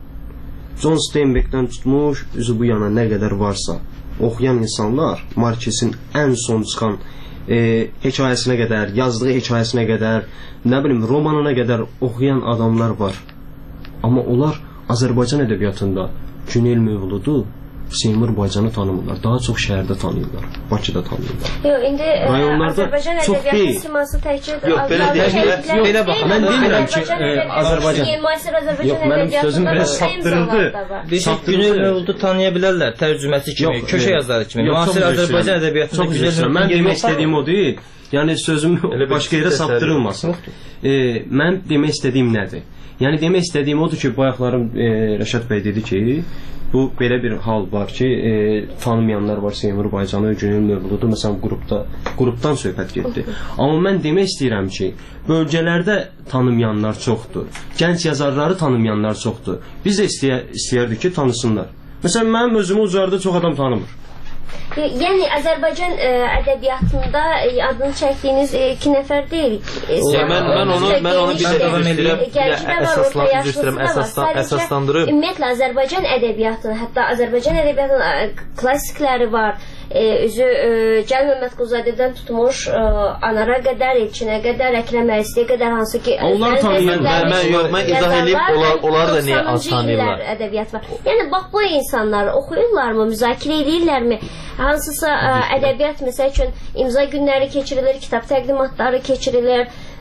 John Steinbeckdən tutmuş, üzü bu yana nə qədər varsa oxuyan insanlar, Markesin ən son çıxan e, hekayəsinə qədər, yazdığı hekayəsinə qədər, nə bilim, romanına qədər oxuyan adamlar var. Amma onlar Azərbaycan ədəbiyyatında Günel Mövludu, Seymur Baycanı tanımırlar. Daha çox şəhərdə tanıyırlar. Bakıda tanıyırlar. Yox, indi rayonlarda Azərbaycan ədəbiyyatı siması təkcə yox, belə deyək. Belə bax, mən demirəm ki, Azərbaycan. Yox, mənim sözüm biraz saptırıldı. Bir Günel Mövludu tanıya bilərlər, tərcüməsi kimi, köşə yazarı kimi. Müasir Azərbaycan ədəbiyyatında Günel Mövludu. Mən demək istədiyim o deyil. Yəni sözüm başqa yerə saptırılmasın. Mən demək istədiyim nədir? Yəni demək istədiyim odur ki, bayaqlarım e, Rəşad bəy dedi ki, bu belə bir hal var ki, e, tanımayanlar var Seymur Baycanı, Günel Mövludu, məsələn qrupda, qrupdan söhbət getdi. Amma mən demək istəyirəm ki, bölgələrdə tanımayanlar çoxdur, gənc yazarları tanımayanlar çoxdur. Biz də istəyə, istəyərdik ki, tanısınlar. Məsələn, mənim özümü Ucarda çox adam tanımır. Yəni Azərbaycan ə, ədəbiyyatında ə, adını çəkdiyiniz ə, iki nəfər deyil. Ya, mən, mən onu, mən onu bir də davam edirəm, əsaslandırım, əsaslandırım. Ümumiyyətlə Azərbaycan ədəbiyyatı, hətta Azərbaycan ədəbiyyatının klassikləri var. E, üzü e, Cəl Məmmədquluzadədən tutmuş e, Anara qədər, Elçinə qədər, Əkrəm Əlisliyə qədər, hansı ki onlar tanıyır. Mən, mən, yox, mən izah edeyim, onlar, onlar da niyə az tanıyırlar? Ədəbiyyat var. Yəni bax bu insanlar oxuyurlarmı, müzakirə edirlərmi? Hansısa ə, ədəbiyyat məsəl üçün imza günləri keçirilir, kitab təqdimatları keçirilir.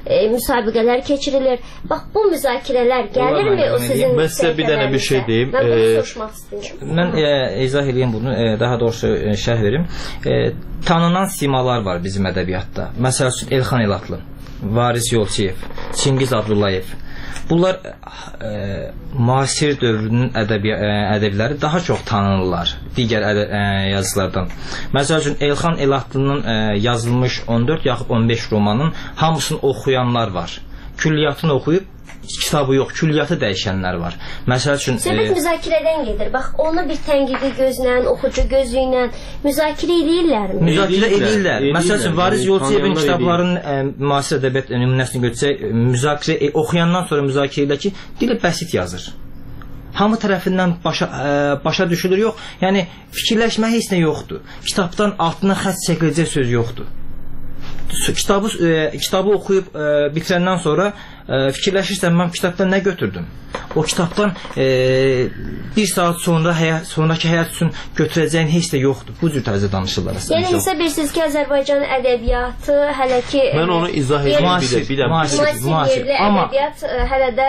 e, müsabiqələr keçirilir. Bax, bu müzakirələr gəlirmi o sizin mən sizə bir dənə bir şey deyim. Mən bunu soruşmaq istəyirəm. Mən e, izah edeyim bunu, e, daha doğrusu e, şərh verim. E, tanınan simalar var bizim ədəbiyyatda. Məsəl üçün Elxan Elatlı, Varis Yolçiyev, Çingiz Abdullayev. Bunlar e, müasir dövrünün ədəbi, e, ədəbləri daha çox tanınırlar digər ədə, e, yazılardan. Məsəl üçün Elxan Elatlının e, yazılmış on dörd yaxud on beş romanın hamısını oxuyanlar var. Külliyyatını oxuyub kitabı yox, külliyyatı dəyişənlər var. Məsəl üçün söhbət e, müzakirədən gedir. Bax, onu bir tənqidi gözlə, oxucu gözü ilə müzakirə edirlərmi? Müzakirə edirlər. Məsəl üçün Varis Yolçiyevin kitablarının e, müasir ədəbiyyat nümunəsini götürsək, müzakirə e, oxuyandan sonra müzakirə edirlər ki, dili bəsit yazır. Hamı tərəfindən başa, e, başa düşülür, yox. Yəni fikirləşmə heç nə yoxdur. Kitabdan altına xətt çəkiləcək söz yoxdur. Kitabı e, kitabı oxuyub e, bitirəndən sonra e, fikirləşirsən, mən kitabdan nə götürdüm? O kitabdan e, bir saat sonra həyat, sonraki həyat üçün götürəcəyin heç də yoxdur. Bu cür tərzdə danışırlar əslində. Yəni hesab bilirsiniz ki, Azərbaycan ədəbiyyatı hələ ki mən onu izah edeyim bir də, bir də müasir yerli ədəbiyyat hələ də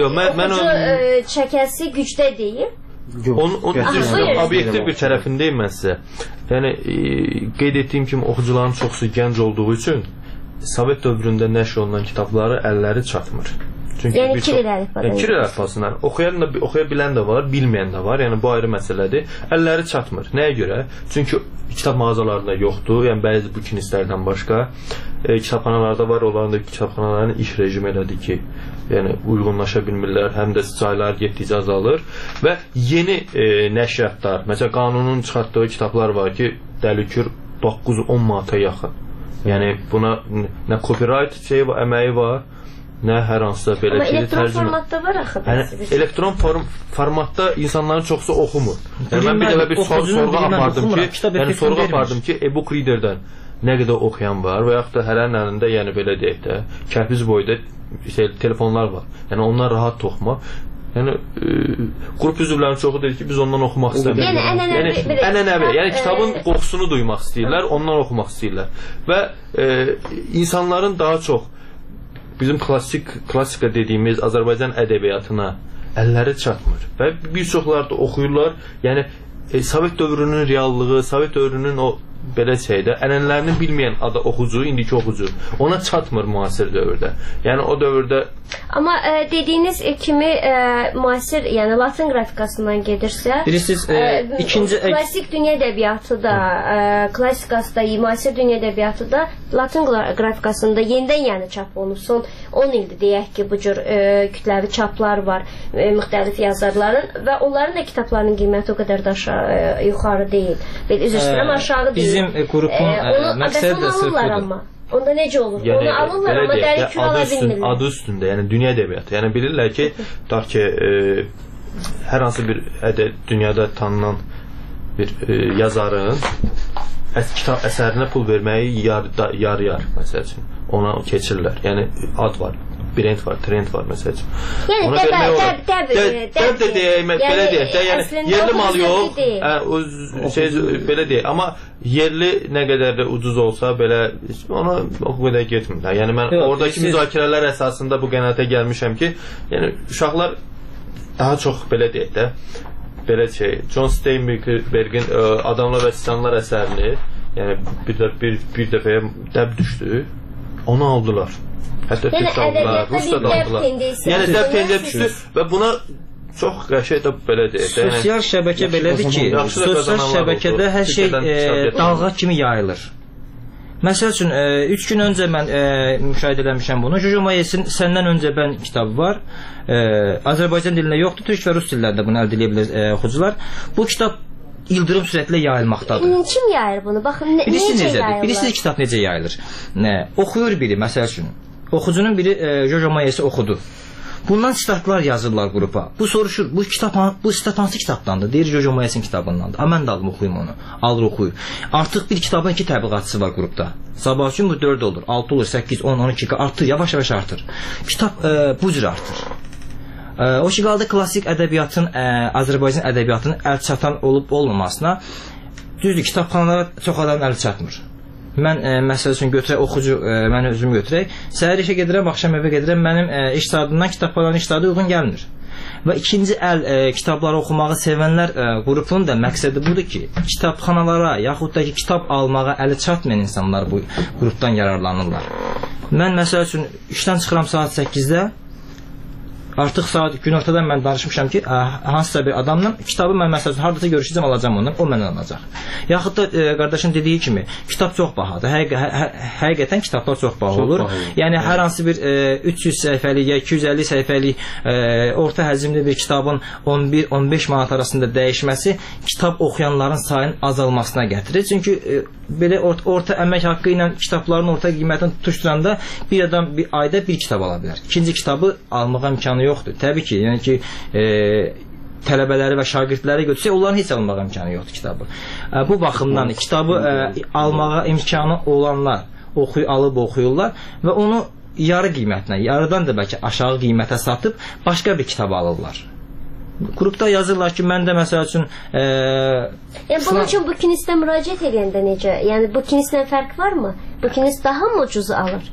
oxucu çəkəsi gücdə deyil. Onun, onun obyektiv bir tərəfindəyim mən sizə. Yəni e, qeyd etdiyim kimi oxucuların çoxsu gənc olduğu üçün Sovet dövründə nəşr olunan kitabları əlləri çatmır. Çünki yəni Kiril əlifbasından. Yəni Kiril əlifbasından oxuyan da oxuya bilən də var, bilməyən də var. Yəni bu ayrı məsələdir. Əlləri çatmır. Nəyə görə? Çünki kitab mağazalarında yoxdur. Yəni bəzi bu kinistlərdən başqa e, kitabxanalarda var. Onların da kitabxanaların iş rejimi elədir ki, yəni uyğunlaşa bilmirlər, həm də saylar getdikcə azalır və yeni e, nəşriyyatlar, məsələn qanunun çıxartdığı kitablar var ki, dəlikür doqquz on manata yaxın. Yəni buna nə copyright şey var, əməyi var, nə hər hansısa belə şey tərcümə. Amma elektron formatda var axı. Yəni elektron form formatda insanların çoxsu oxumur. Yəni mən bir dəfə bir sor sorğu apardım ki, yəni sorğu apardım ki, e-book readerdən nə qədər oxuyan var və yaxud da hərənin əlində, yəni belə deyək də, kərpic boyda şey, telefonlar var. Yəni onlar rahat oxuma. Yəni e, qrup üzvlərinin çoxu deyir ki, biz ondan oxumaq istəmirik. Yəni ənənəvi, yəni, ənənəvi, yəni kitabın qoxusunu duymaq istəyirlər, ondan oxumaq istəyirlər. Və e, insanların daha çox bizim klassik klassika dediyimiz Azərbaycan ədəbiyyatına əlləri çatmır və bir çoxları da oxuyurlar. Yəni e, Sovet dövrünün reallığı, Sovet dövrünün o belə şeydə ənənələrini bilməyən ada oxucu, indiki oxucu ona çatmır müasir dövrdə. Yəni o dövrdə amma e, dediyiniz kimi e, müasir, yəni Latın qrafikasından gedirsə, bilirsiniz, e, e, ikinci klassik dünya ədəbiyyatı da, e, klassikası da, müasir dünya ədəbiyyatı da Latın qrafikasında yenidən yəni çap olunub. Son on ildir deyək ki, bu cür e, kütləvi çaplar var, e, müxtəlif yazarların və onların da kitablarının qiyməti o qədər də aşağı, e, yuxarı deyil. Belə üzr istəyirəm, aşağı deyil. Bizim qrupun məqsədi də sırf budur. Onda necə olur? Yəni, onu alırlar, amma dəli kül ala bilmirlər. Adı üstündə, yəni dünya ədəbiyyatı. Yəni bilirlər ki, tutaq ki, e, hər hansı bir ədə, dünyada tanınan bir e, yazarın əs kitab əsərinə pul verməyi yar-yar, məsəl üçün. Ona keçirlər. Yəni ad var. Brend var, trend var məsəl üçün. Yəni ona dəb, dəb, dəb, dəb, dəb də deyək, belə deyək də, yəni yerli mal yox, hə, o şey belə deyək, amma yerli nə qədər də ucuz olsa belə ona o qədər getmir. Yəni mən yox, oradakı siz... müzakirələr əsasında bu qənaətə gəlmişəm ki, yəni uşaqlar daha çox belə deyək də, belə şey, John Steinbeck'in Adamlar və Titanlar əsərini, yəni bir də bir, bir dəfəyə dəb düşdü, onu aldılar. Hətta Türk aldılar, Rus da aldılar. Yəni dəb tendiyə düşdü və buna çox qəşəng də belə deyək. Sosial şəbəkə belədir ki, sosial şəbəkədə hər şey e, dalğa kimi yayılır. Məsəl üçün, üç gün öncə mən e, müşahidə eləmişəm bunu. Jojo Moyesin Səndən öncə mən kitabı var. E, Azərbaycan dilində yoxdur, türk və rus dillərində bunu əldə edə bilər e, oxucular. Bu kitab ildırım sürətlə yayılmaqdadır. Kim yayır bunu? Baxın, ne, necə yayılır? Bilirsiniz kitab necə yayılır? Nə? Oxuyur biri, məsəl üçün. Oxucunun biri e, Jojo Moyesi oxudu. Bundan sitatlar yazırlar qrupa. Bu soruşur, bu kitab bu sitat hansı kitabdandır? Deyir Jojo Moyesin kitabındandır. A mən də alım oxuyum onu. Alır oxuyur. Artıq bir kitabın iki təbliğatçısı var qrupda. Sabah üçün bu dörd olur, altı olur, səkkiz, on, on iki artır, yavaş-yavaş artır. Kitab e, bu cür artır. E, o ki qaldı klassik ədəbiyyatın, e, Azərbaycan ədəbiyyatının əl çatan olub olmamasına. Düzdür, kitabxanalara çox adam əl çatmır. Mən e, məsəl üçün götürək oxucu, e, mən özümü götürək. Səhər işə gedirəm, axşam evə gedirəm. Mənim e, iş saatından kitabların iş saatı uyğun gəlmir. Və ikinci əl e, kitabları oxumağı sevənlər e, qrupunun da məqsədi budur ki, kitabxanalara yaxud da ki, kitab almağa əli çatmayan insanlar bu qrupdan yararlanırlar. Mən məsəl üçün işdən çıxıram saat səkkizdə. Artıq saat günortadan mən danışmışam ki, ə, hansısa bir adamla kitabı mən məsələn hardasa görüşəcəm, alacağam ondan, o məndən alacaq. Yaxud da e, qardaşın dediyi kimi, kitab çox bahadır. Həqiq hə həqiqətən kitablar çox baha olur. Çox baha. Yəni hər hansı bir e, üç yüz səhifəlik ya iki yüz əlli səhifəlik e, orta həcmli bir kitabın on bir on beş manat arasında dəyişməsi kitab oxuyanların sayının azalmasına gətirir. Çünki e, belə orta, orta əmək haqqı ilə kitabların orta qiymətini tutuşturanda bir adam bir ayda bir kitab ala bilər. İkinci kitabı almağa imkanı yoxdur. Təbii ki, yəni ki, e, tələbələri və şagirdləri götürsək, onların heç almağa imkanı yoxdur kitabı. E, bu baxımdan kitabı e, almağa imkanı olanlar oxuy alıb oxuyurlar və onu yarı qiymətinə, yarıdan da bəlkə aşağı qiymətə satıb başqa bir kitab alırlar. Qrupda yazırlar ki, mən də məsəl üçün e, yəni, bunun üçün bu kinisdə müraciət edəndə necə? Yəni bu kinislə fərq varmı? Bu kinis daha mı ucuz alır?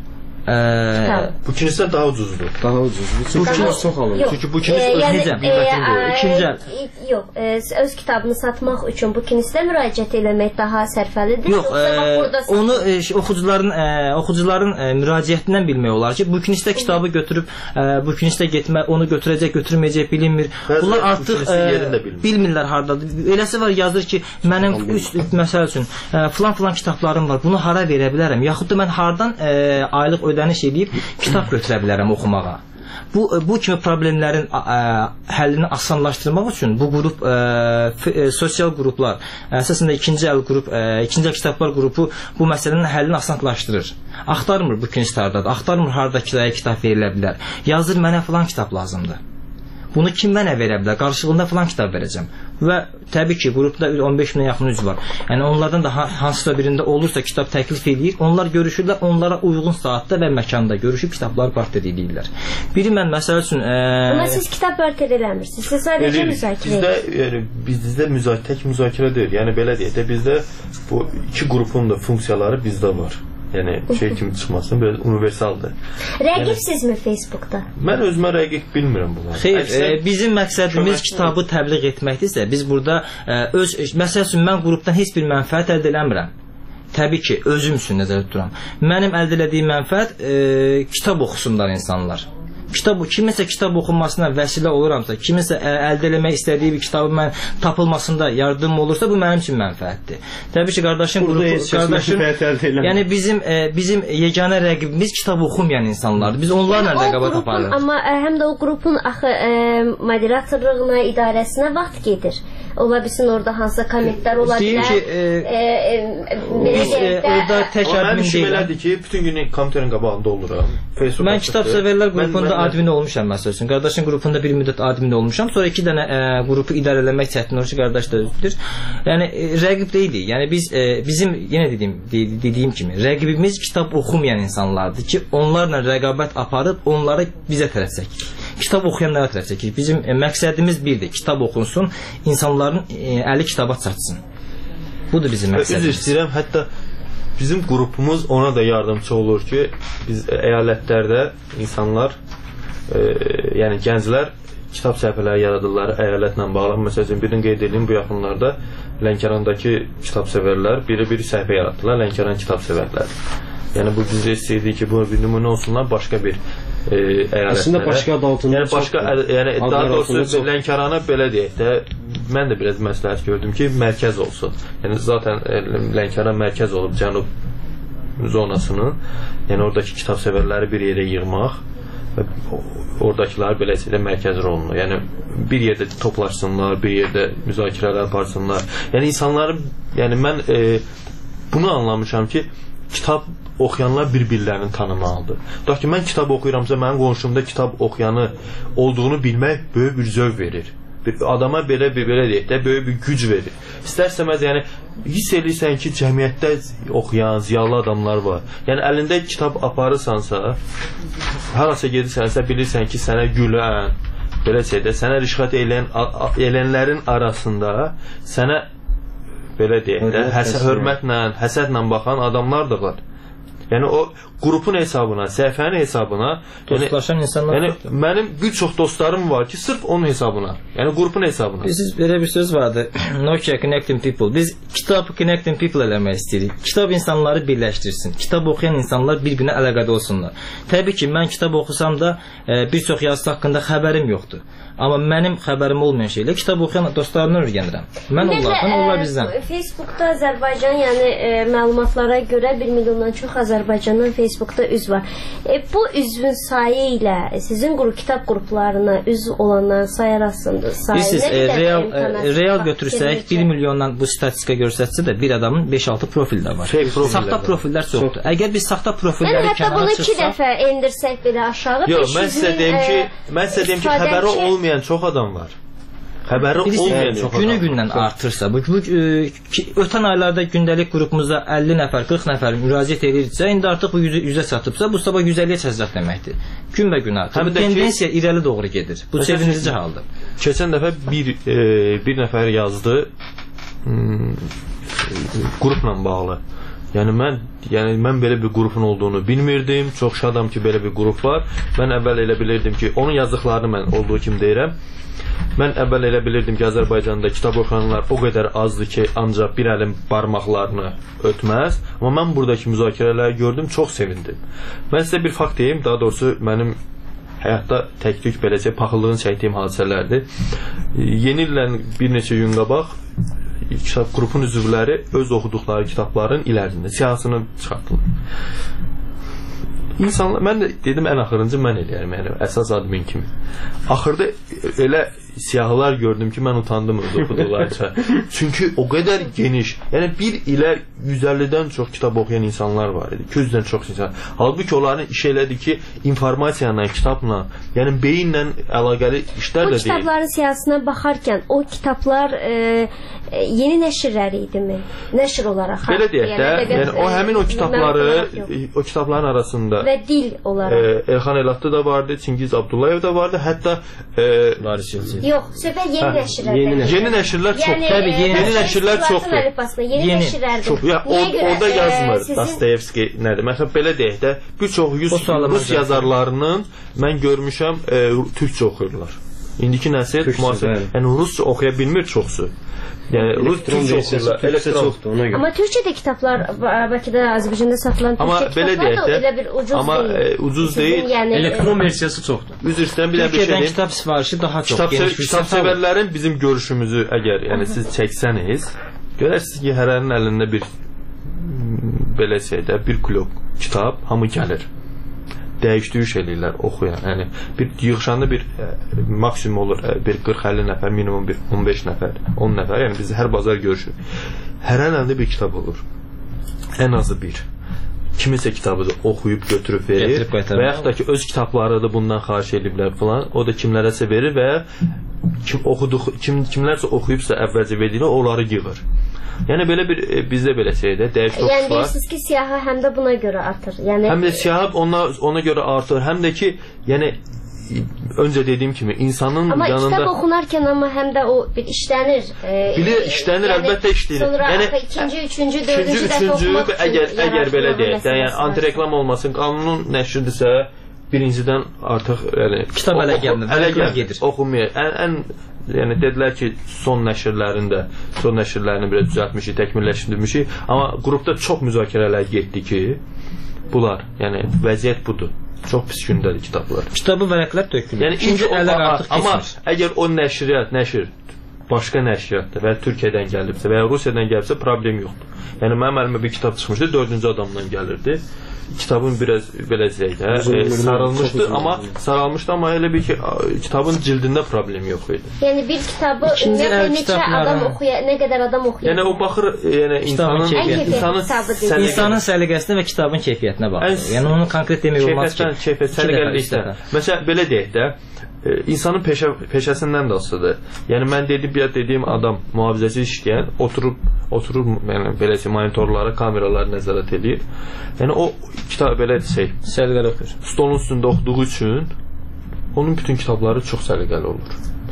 Ee, bu kinisler daha ucuzdur. Daha ucuzdur. Çünkü bu kinis çok alınır. Çünkü bu kinis e, öz yani, necə qiymətindir. E, İkinci əl. E, yox, e, öz kitabını satmaq üçün bu kinisdə müraciət eləmək daha sərfəlidir. Yox, e, onu e, oxucuların e, oxucuların e, müraciətindən bilmək olar ki, bu kinisdə kitabı götürüb e, bu kinisdə getmə, onu götürəcək, götürməyəcək bilinmir. Bunlar artıq e, bilmirlər hardadır. Eləsi var yazır ki, mənim üst məsəl üçün filan-filan kitablarım var. Bunu hara verə bilərəm? Yaxud da mən hardan e, aylıq ödəniş edib kitab götürə bilərəm oxumağa. Bu bu kimi problemlərin ə, həllini asanlaşdırmaq üçün bu qrup ə, ə, sosial qruplar, əsasında ikinci əl qrup, ə, ikinci əl kitablar qrupu bu məsələnin həllini asanlaşdırır. Axtarmır bu kinislərdə, axtarmır harda kirayə kitab verilə bilər. Yazır mənə filan kitab lazımdır. Bunu kim mənə verə bilər? Qarşılığında filan kitab verəcəm. Və təbii ki, qrupda on beş minə yaxın üzv var. Yəni onlardan da hansısa birində olursa kitab təklif edir, onlar görüşürlər, onlara uyğun saatda və məkanda görüşüb kitabları barter edirlər. Biri mən məsəl üçün e... Amma siz kitab barter eləmirsiniz. Siz sadəcə müzakirə edirsiniz. Bizdə yəni bizdə müzakirə tək müzakirə deyil. Yəni belə deyək də bizdə bu iki qrupun da funksiyaları bizdə var. Yəni şey kimi çıxmasın, biraz universaldır. Rəqibsizmi Facebookda? Mən özümə rəqib bilmirəm bunları. Xeyr, e, bizim məqsədimiz kitabı təbliğ etməkdirsə, biz burada e, öz məsəl üçün mən qrupdan heç bir mənfəət əldə eləmirəm. Təbii ki, özüm üçün nəzərdə tuturam. Mənim əldə etdiyim mənfəət e, kitab oxusunlar insanlar. Kitab, kiminsə kitab oxunmasına vəsilə oluramsa, kiminsə ə, əldə eləmək istədiyi bir kitabı mən tapılmasında yardım olursa, bu mənim üçün mənfəətdir. Təbii ki, qardaşım, qrupu, qardaşım, yəni bizim ə, bizim yeganə rəqibimiz kitab oxumayan insanlardır. Biz onlarla rəqabət aparırıq. Amma ə, həm də o qrupun axı ə, moderatorluğuna, idarəsinə vaxt gedir. Ola bilsin orada hansısa kommentlər ola bilər. Ki, e, e, e, biz e, orada tək admin deyil. Mənim ki, bütün gün kompüterin qabağında oluram. Facebook mən kitab sevərlər qrupunda admin olmuşam məsəl üçün. Qardaşın qrupunda bir müddət admin olmuşam. Sonra iki dənə e, qrupu idarə etmək çətin olur ki, qardaş da özüdür. Yəni e, rəqib deyilik. Yəni biz e, bizim yenə dediyim dediyim kimi rəqibimiz kitab oxumayan insanlardır ki, onlarla rəqabət aparıb onları bizə tərəf çəkir. Kitab oxuyanlara tərəf çəkir. Bizim e, məqsədimiz birdir. Kitab oxunsun, insanların e, əli kitaba çatsın. Budur bizim məqsədimiz. Üzr istəyirəm, hətta bizim qrupumuz ona da yardımçı olur ki, biz əyalətlərdə insanlar, e, yəni gənclər kitab səhifələri yaradırlar əyalətlə bağlı. Məsələn, birini qeyd edeyim, bu yaxınlarda Lənkərandakı kitab sevərlər biri bir səhifə yaratdılar, Lənkəran kitab sevərlər. Yəni bu bizə istəyirdik ki, bu bir nümunə olsunlar başqa bir e, əyalətlərə. Əslində başqa adı altında yəni, başqa, yəni, daha doğrusu Lənkərana belə deyək də, mən də biraz məsləhət gördüm ki, mərkəz olsun. Yəni zaten e, Lənkəran mərkəz olub cənub zonasının, yəni oradakı kitab sevərləri bir yerə yığmaq və oradakilar beləcə də mərkəz rolunu. Yəni bir yerdə toplaşsınlar, bir yerdə müzakirələr aparsınlar. Yəni insanların, yəni mən e, bunu anlamışam ki, kitab oxuyanlar bir-birlərini tanımalıdır. Da ki, mən kitab oxuyuramsa, mənim qonşumda kitab oxuyanı olduğunu bilmək böyük bir zövq verir. Bir adama belə bir belə deyək də, böyük bir güc verir. İstərsəməz, yəni hiss edirsən ki, cəmiyyətdə oxuyan, ziyalı adamlar var. Yəni əlində kitab aparırsansa, harasa gedirsənsə, bilirsən ki, sənə gülən, belə şeydə, sənə rişxət eləyən, elənlərin arasında sənə belə deyək də, həsə, hörmətlə, həsədlə baxan adamlar da var. Yəni o qrupun hesabına, səhifənin hesabına, dostlaşan yəni, insanlar. Yəni mənim bir çox dostlarım var ki, sırf onun hesabına, yəni qrupun hesabına. Siz belə bir söz vardı. Nokia Connecting People. Biz kitab Connecting People eləmək istəyirik. Kitab insanları birləşdirsin. Kitab oxuyan insanlar bir-birinə əlaqədə olsunlar. Təbii ki, mən kitab oxusam da e, bir çox yazısı haqqında xəbərim yoxdur. Amma mənim xəbərim olmayan şeylə kitab oxuyan dostlarımdan öyrənirəm. Mən onlardan, onlar bizdən. Facebookda Azərbaycan, yəni e, məlumatlara görə bir milyondan çox Azərbaycanın Facebookda üzv var. E, bu üzvün sayı ilə sizin qrup kitab qruplarına üzv olanların sayı arasında sayı Siz, nə e, qədər? real, e, real götürsək bir milyondan bu statistika göstərsə də bir adamın beş altı profil də var. Saxta profillər çoxdur. Əgər biz saxta profilləri kənara çıxsaq, bunu iki dəfə endirsək belə aşağı yox, mən sizə deyim ki, mən sizə deyim ki, xəbəri olmayan çox adam var. Xəbəri olmayan çox adam. Günü-gündən artırsa, bu, bu e, ki, ötən aylarda gündəlik qrupumuzda əlli nəfər, qırx nəfər müraciət edirsə, indi artıq bu yüzə çatıbsa, bu sabah yüz əlliyə çatacaq deməkdir. Gün və gün artır. Bu tendensiya ki, irəli doğru gedir. Bu sevindirici haldır. Keçən dəfə bir e, bir nəfər yazdı hmm, qrupla bağlı. Yəni mən, yəni mən belə bir qrupun olduğunu bilmirdim. Çox şadam ki, belə bir qrup var. Mən əvvəl elə bilirdim ki, onun yazdıqlarını mən olduğu kimi deyirəm. Mən əvvəl elə bilirdim ki, Azərbaycanda kitab oxuyanlar o qədər azdır ki, ancaq bir əlin barmaqlarını ötməz. Amma mən buradakı müzakirələri gördüm, çox sevindim. Mən sizə bir fakt deyim, daha doğrusu mənim həyatda tək-tük beləcə paxıllığını çəkdiyim hadisələrdir. Yeni illə bir neçə gün qabaq kitab qrupun üzvləri öz oxuduqları kitabların ilərisində siyahısını çıxartdılar. İnsanlar, mən də dedim ən axırıncı mən eləyərəm, yəni əsas admin kimi. Axırda elə siyahılar gördüm ki, mən utandım öz oxuduqlarca. Çünki o qədər geniş, yəni bir ilə yüz əllidən çox kitab oxuyan insanlar var idi. iki yüzdən çox insan. Halbuki onların iş elədi ki, informasiyanla, kitabla, yəni beyinlə əlaqəli işlər də deyil. Bu kitabların siyahısına baxarkən o kitablar e, e, yeni nəşrlər idimi? Nəşr olaraq. Belə deyək də, yəni o həmin o kitabları, o kitabların arasında və dil olaraq. E, Elxan Elatlı da vardı, Çingiz Abdullayev da vardı, hətta e, yox, söhbət yeni nəşrlər. Yeni, yeni nəşrlər çox. Yəni, təbii, yeni, yeni nəşrlər çoxdur. Yeni, yeni nəşrlərdir. Ya, orada yazmır e, sizin... Dostoyevski nədir? Məsələn, belə deyək də, bir çox Rus yazarlarının mən görmüşəm, e, türkçə oxuyurlar. İndiki nəsil, yəni Rusça oxuya bilmir çoxsu. Yəni Rus türkçə oxuyurlar, elektron. Amma türkçədə kitablar Bakıda, Azərbaycanda satılan türkçə kitablar da elə bir ucuz amma, deyil. Amma e, ucuz deyil. Yəni, elektron versiyası çoxdur. Üzr istəyirəm, bir də bir şey deyim. Kitab sifarişi daha çox. Kitab, sev kitab sevərlərin bizim görüşümüzü əgər yəni siz çəksəniz, görərsiniz ki, hərənin əlində bir belə şeydə bir klub kitab hamı gəlir. Dəyişdiriş eləyirlər, oxuyan. Yəni bir yığışanda bir e, maksimum olur e, bir qırx əlli nəfər, minimum bir on beş nəfər, on nəfər. Yəni biz hər bazar görüşürük. Hər əlində bir kitab olur. Ən azı bir. Kimisə kitabı da oxuyub götürüb verir və yaxud da ki öz kitabları da bundan xahiş ediblər falan. O da kimlərəsə verir və kim oxuduq, kim kimlərsə oxuyubsa əvvəlcə verdiyini onları yığır. Yəni belə bir e, bizdə belə şeydə dəyişiklik var. Yəni deyirsiniz ki, siyahı həm də buna görə artır. Yəni həm də siyahı ona ona görə artır, həm də ki, yəni öncə dediyim kimi insanın amma yanında amma kitab oxunarkən amma həm də o bir işlənir. E, bilir, işlənir, yəni, əlbəttə işlənir. Sonra yəni ikinci, üçüncü, dördüncü dəfə oxumaq üçün əgər əgər belə deyək, yəni antireklam olmasın, qanunun nəşridirsə birincidən artıq yəni kitab ələ gəlmir, ələ gedir. Oxumaya ən ən yəni dedilər ki, son nəşrlərində, son nəşrlərini biraz düzəltmişik, təkmilləşdirmişik, amma qrupda çox müzakirələr getdi ki, bunlar, yəni vəziyyət budur. Çox pis gündədir kitablar. Kitabı vərəqlər tökülür. Yəni ikinci əllər artıq amma keçmir. Əgər o nəşriyyat, nəşr başqa nəşriyyatdır və Türkiyədən gəlibsə və ya Rusiyadan gəlibsə problem yoxdur. Yəni mənim əlimə bir kitab çıxmışdı, dördüncü adamdan gəlirdi. Kitabın biraz belə deyək də e, sarılmışdı, amma sarılmışdı amma elə bir ki kitabın cildində problem yox idi. Yəni bir kitabı neçə adam oxuya, nə qədər adam oxuyur? Yəni o baxır, yəni insanın insanın insanın səliqəsinə və kitabın keyfiyyətinə baxır. Yəni onu konkret demək olmaz ki, keyfiyyət səliqəlilikdən. Məsələn belə deyək də insanın peşə, peşəsindən də asılıdır. Yəni mən dedim, bir dediyim adam mühafizəçi işləyən oturub oturub yəni beləsə monitorlara, kameralara nəzarət edir. Yəni o kitab belə şey, səliqəli oxuyur. Stolun üstündə oxuduğu üçün onun bütün kitabları çox səliqəli olur.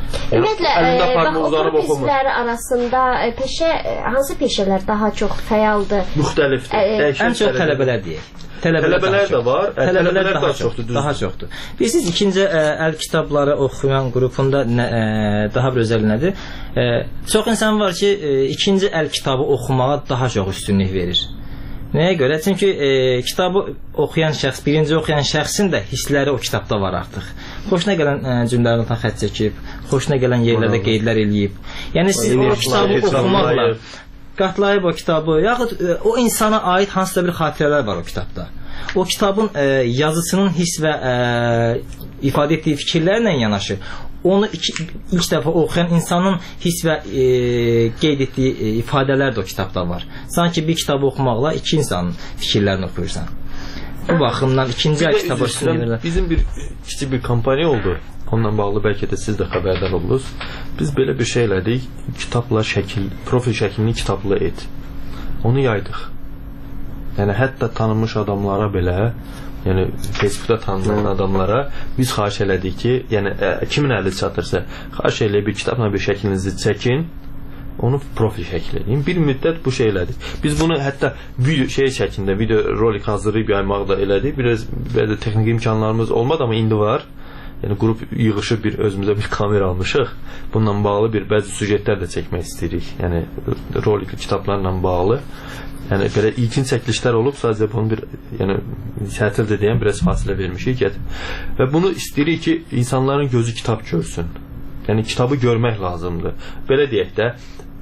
Ümumiyyətlə, bax, oxum peşələri arasında peşə, hansı peşələr daha çox fəaldır? Müxtəlifdir. Ən çox tələbələr deyək. Tələbələr də var, tələbələr daha çoxdur, daha çoxdur. Bilirsiniz, ikinci əl kitabları oxuyan qrupunda daha bir özəl nədir? Çox insan var ki, ikinci əl kitabı oxumağa daha çox üstünlük verir. Nəyə görə? Çünki e, kitabı oxuyan şəxs, birinci oxuyan şəxsin də hissləri o kitabda var artıq. Xoşuna gələn e, cümlələrdən xətt çəkib, xoşuna gələn yerlərdə qeydlər eləyib. Yəni siz o kitabı oxumaqla qatlayıb o kitabı, yaxud e, o insana aid hansısa bir xatirələr var o kitabda. O kitabın e, yazısının hiss və e, ifadə etdiyi fikirlərlə yanaşı, onu iki, ilk dəfə oxuyan insanın hiss və e, qeyd etdiyi e, ifadələr də o kitabda var. Sanki bir kitabı oxumaqla iki insanın fikirlərini oxuyursan. Bu baxımdan ikinci əl kitabı oxuyursan. Bizim bir kiçik bir kampaniya oldu. Onunla bağlı bəlkə də siz də xəbərdar oldunuz. Biz belə bir şey elədik. Kitabla şəkil, profil şəklini kitabla et. Onu yaydıq. Yəni hətta tanınmış adamlara belə, yəni Facebookda tanınan adamlara biz xahiş elədik ki, yəni ə, kimin əli çatırsa, xahiş eləyib bir kitabla bir şəklinizi çəkin, onu profil şəkil edin. Bir müddət bu şey elədik. Biz bunu hətta video şey şəklində, video rolik hazırlayıb yaymaq da elədik. Biraz belə texniki imkanlarımız olmadı, amma indi var. Yəni qrup yığışıb bir özümüzə bir kamera almışıq. Bununla bağlı bir bəzi süjetlər də çəkmək istəyirik. Yəni rolikli kitablarla bağlı. Yəni belə ilkin çəkilişlər olub, sadəcə bunu bir, yəni tətildə deyən biraz fasilə vermişik. Və bunu istəyirik ki, insanların gözü kitab görsün. Yəni kitabı görmək lazımdır. Belə deyək də,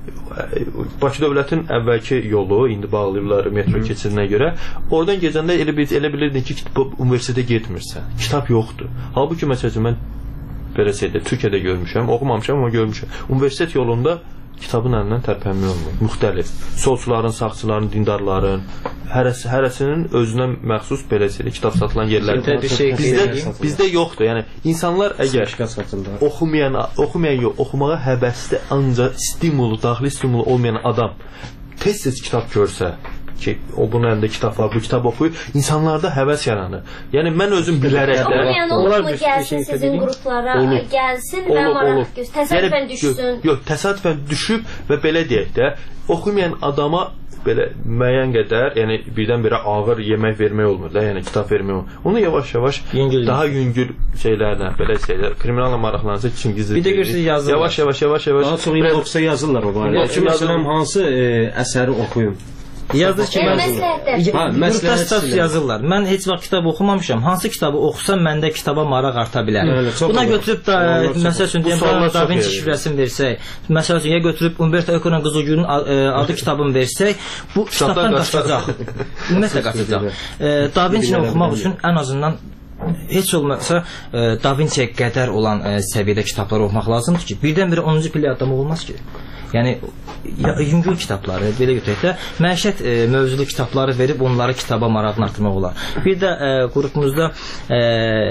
Bakı dövlətin əvvəlki yolu, indi bağlayırlar metro keçidinə görə, oradan gecəndə elə, elə bilirdin ki, universitetə getmirsən, kitab yoxdur. Halbuki məsələn, mən belə şeydə, Türkiyədə görmüşəm, oxumamışam, amma görmüşəm. Universitet yolunda kitabın əlindən tərpənmək olmur. Müxtəlif. Solçuların, sağçıların, dindarların, hərəsi, hərəsinin özünə məxsus belə şeydir, kitab satılan yerlər. Bizdə, bizdə yoxdur. Yəni insanlar əgər oxumayan, oxumayan yox, oxumağa həvəsli ancaq stimulu, daxili stimulu olmayan adam tez-tez kitab görsə ki, o bunun əlində kitab var, bu kitab oxuyur, insanlarda həvəs yaranır. Yəni mən özüm bilərək də oxumayan olubmu gəlsin sizin qruplara, gəlsin və maraq göz, təsadüfən düşsün. Yox, təsadüfən düşüb və belə deyək də, oxumayan adama belə müəyyən qədər, yəni birdən-birə ağır yemək vermək olmur da, yəni kitab vermək olmur. Onu yavaş-yavaş daha yüngül şeylərlə, belə şeylər, kriminalla maraqlanırsa üçün gizli. Bir də görürsünüz yazırlar. Yavaş-yavaş, yavaş-yavaş. Daha çox inbox'a yazırlar o barədə. Ki, məsələn, hansı əsəri oxuyum? Yazır ki, mən qrupda status yazırlar. Mən heç vaxt kitab oxumamışam. Hansı kitabı oxusam məndə kitaba maraq arta bilər. Buna götürüb da, məsəl üçün deyəm, Da Vinci şifrəsini versək, məsəl üçün, ya götürüb Umberto Eco'nun Qızılgül'ün adı kitabını versək, bu kitabdan qaçacaq. Ümumiyyətlə qaçacaq. Da Vinci'ni oxumaq üçün ən azından heç olmasa Da Vinci'yə qədər olan səviyyədə kitablar oxumaq lazımdır ki, birdən-birə onuncu pilli adam olmaz ki. Yəni, yüngül kitabları, belə götürək də, məişət e, mövzulu kitabları verib onları kitaba maraqını artırmaq olar. Bir də e, qrupumuzda e,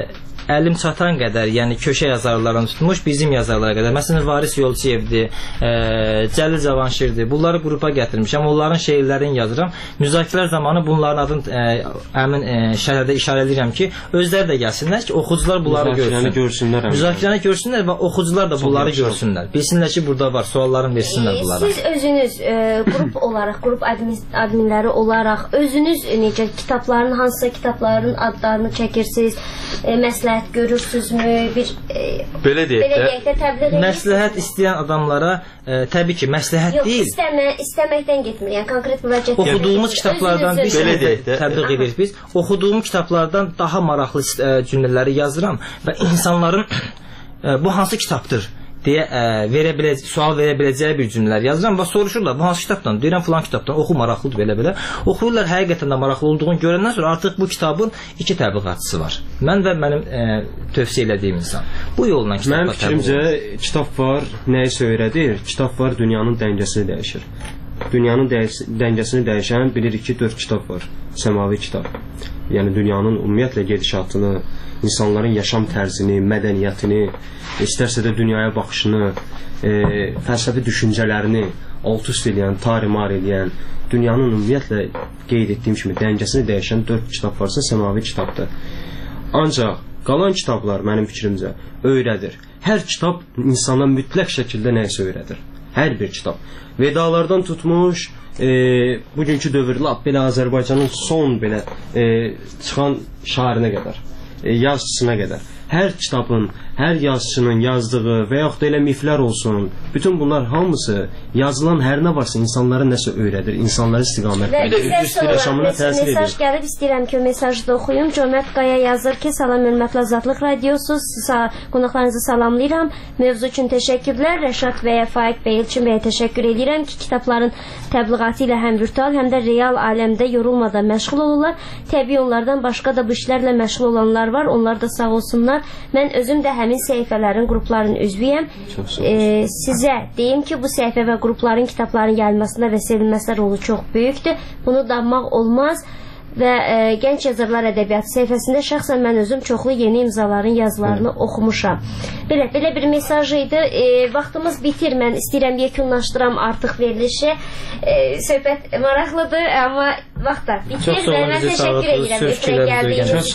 əlim çatan qədər, yəni köşə yazarlarını tutmuş bizim yazarlara qədər. Məsələn, Varis Yolçiyevdir, e, Cəlil Cavanşirdir. Bunları qrupa gətirmişəm. Onların şeirlərini yazıram. Müzakirələr zamanı bunların adını e, əmin e, şərhdə işarə edirəm ki, özləri də gəlsinlər ki, oxucular bunları görsün. görsünlər. Müzakirəni görsünlər və oxucular da bunları görsünlər. Bilsinlər ki, burada var. Suallarını versinlər bunlara. Siz özünüz e, qrup olaraq, qrup admin, adminləri olaraq özünüz necə kitabların, hansısa kitabların adlarını çəkirsiniz, e, məsləhət görürsünüzmü? Bir e, belə deyək də, təbliğ məsləhət istəyən adamlara e, təbii ki, məsləhət yox, deyil. Yox, istəmə, istəməkdən getmir. Yəni konkret müraciət. Oxuduğumuz kitablardan bir şey təbliğ edirik biz. Oxuduğum kitablardan daha maraqlı e, cümlələri yazıram və insanların e, bu hansı kitabdır deyə ə, verə biləcək, sual verə biləcəyi bir cümlələr yazıram və soruşurlar, bu hansı kitabdan? Deyirəm, filan kitabdan, oxu maraqlıdır, belə-belə. Oxuyurlar, həqiqətən də maraqlı olduğunu görəndən sonra artıq bu kitabın iki təbliğatçısı var. Mən və mənim ə, tövsiyə elədiyim insan. Bu yolla kitabla mənim fikrimcə, kitab var, nəyisə öyrədir, kitab var, dünyanın dəngəsini dəyişir. Dünyanın dəngəsini dəyişən bilirik ki, dörd kitab var. Səmavi kitab. Yəni, dünyanın ümumiyyətlə gedişatını, insanların yaşam tərzini, mədəniyyətini, istərsə də dünyaya baxışını, e, fəlsəfi düşüncələrini alt-üst edən, tarimar edən, dünyanın ümumiyyətlə qeyd etdiyim kimi dəngəsini dəyişən dörd kitab varsa, səmavi kitabdır. Ancaq qalan kitablar mənim fikrimcə öyrədir. hər kitab insana mütləq şəkildə nəyisə öyrədir. Hər bir kitab. Vedalardan tutmuş, e, bugünkü dövrdə belə Azərbaycanın son belə e, çıxan şairinə qədər, e, yazıçısına qədər. Hər kitabın, hər yazıçının yazdığı və yaxud da elə miflər olsun, bütün bunlar hamısı yazılan hər nə varsa insanlara nəsə öyrədir, insanları istiqamətləndirir. Bir də üzr yaşamına təsir edir. Mesaj gəlib, istəyirəm ki, o mesajı da oxuyum. Cömət Qaya yazır ki, salam hörmətli Azadlıq Radiosu, qonaqlarınızı salamlayıram. Mövzu üçün təşəkkürlər. Rəşad bəyə, Faiq bəy, Elçin bəyə təşəkkür edirəm ki, kitabların təbliğatı ilə həm virtual, həm də real aləmdə yorulmadan məşğul olurlar. Təbii onlardan başqa da bu işlərlə məşğul olanlar var. Onlar da sağ olsunlar. Mən özüm də həmin səhifələrin, qrupların üzvüyəm. E, sizə deyim ki, bu səhifə və qrupların, kitabların yayılmasında və sevilməsində rolu çox böyükdür. Bunu danmaq olmaz. Və e, Gənc Yazarlar Ədəbiyyatı səhifəsində şəxsən mən özüm çoxlu yeni imzaların yazılarını evet. oxumuşam. Belə, belə bir mesaj idi. E, vaxtımız bitir, mən istəyirəm yekunlaşdıram artıq verilişi. E, söhbət maraqlıdır, amma vaxt da bitir və mən təşəkkür edirəm efirə gəldiyiniz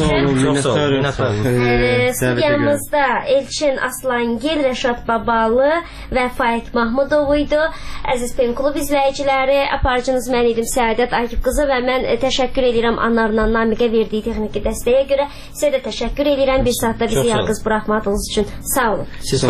üçün. Studiyamızda Elçin Aslangil, Rəşad Babalı və Faiq Mahmudov idi. Əziz Penklub izləyiciləri, aparıcınız mən idim Səadət Akif qızı və mən e, təşəkkür edirəm Anlarla Namiqə verdiyi texniki dəstəyə görə. Sizə də təşəkkür edirəm bir saatda bizi yalqız buraxmadığınız üçün. Sağ olun. Siz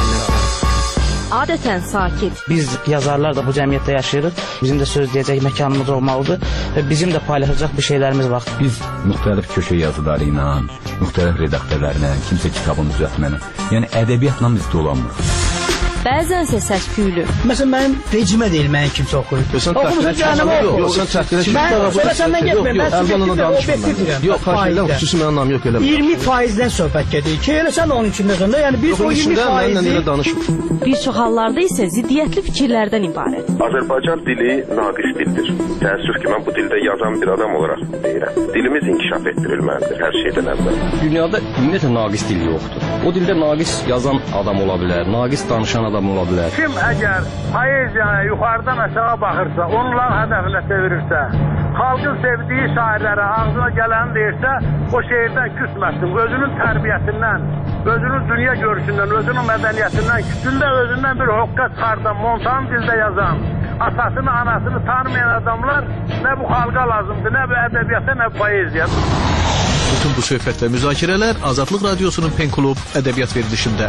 adətən sakit. Biz yazarlar da bu cəmiyyətdə yaşayırıq. Bizim də söz deyəcək məkanımız olmalıdır və bizim də paylaşacaq bir şeylərimiz var. Biz müxtəlif köşə yazıları ilə, müxtəlif redaktörlərlə, kimsə kitabını düzəltməklə, yəni ədəbiyyatla biz dolanmırıq. Bəzənsə səs-küylü. Məsələn, mənim vecimə deyil, mənim kimsə oxuyur. Oxumusun canımı oxuyur. Yox, sən çəkdirə ki, mən səndən getməyim, mən subjektiv və obyektiv deyirəm. Yox, faizdən xüsusi mənim anlam yox, eləmə. iyirmi faizdən söhbət gedir ki, elə sən onun içində səndə, yəni biz o iyirmi faizi... Bir çox hallarda isə ziddiyyətli fikirlərdən ibarət. Azərbaycan dili naqis dildir. Təəssüf ki, mən bu dildə yazan bir adam olaraq deyirəm. Dilimiz inkişaf etdirilməlidir hər şeydən əvvəl. Dünyada ümumiyyətlə naqis dil yoxdur. O dildə naqis yazan adam ola bilər, naqis danışan adam ola bilər. Kim əgər poeziyaya yuxarıdan aşağı baxırsa, onların hədəfinə çevirirsə, xalqın sevdiyi şairlərə ağzına gələni deyirsə, o şeirdən küsməsin. Özünün tərbiyəsindən, özünün dünya görüşündən, özünün mədəniyyətindən, küçündə özündən bir hoqqa çıxardan, montan dildə yazan, atasını, anasını tanımayan adamlar nə bu xalqa lazımdır, nə bu ədəbiyyata, nə bu poeziya. Bütün bu söhbət və müzakirələr Azadlıq Radiosunun Penklub ədəbiyyat verilişində.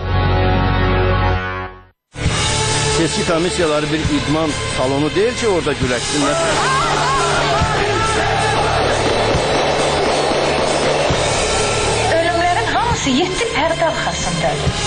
Seçki komissiyaları bir idman salonu deyil ki, orada güləşsinlər. Ölümlərin hamısı yeddi pərdə arxasındadır.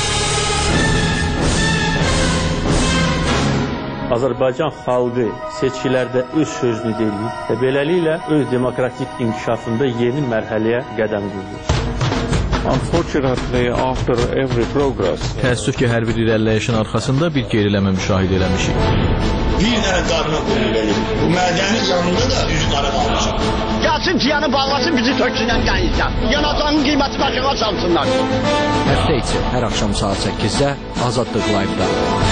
Azərbaycan xalqı seçkilərdə öz sözünü deyir və beləliklə öz demokratik inkişafında yeni mərhələyə qədəm qoyur. Unfortunately, after every progress, təəssüf ki, hər bir irəliləyişin arxasında bir geriləmə müşahidə eləmişik. Bir dənə qarına qoyulur. Bu mədəni canında da üz qara qalmışıq. Gəlsin piyanı bağlasın, bizi töksünən qənizdən. Yanacağın qiyməti başına çalsınlar. Həftə içi hər axşam saat səkkizdə Azadlıq Live-da.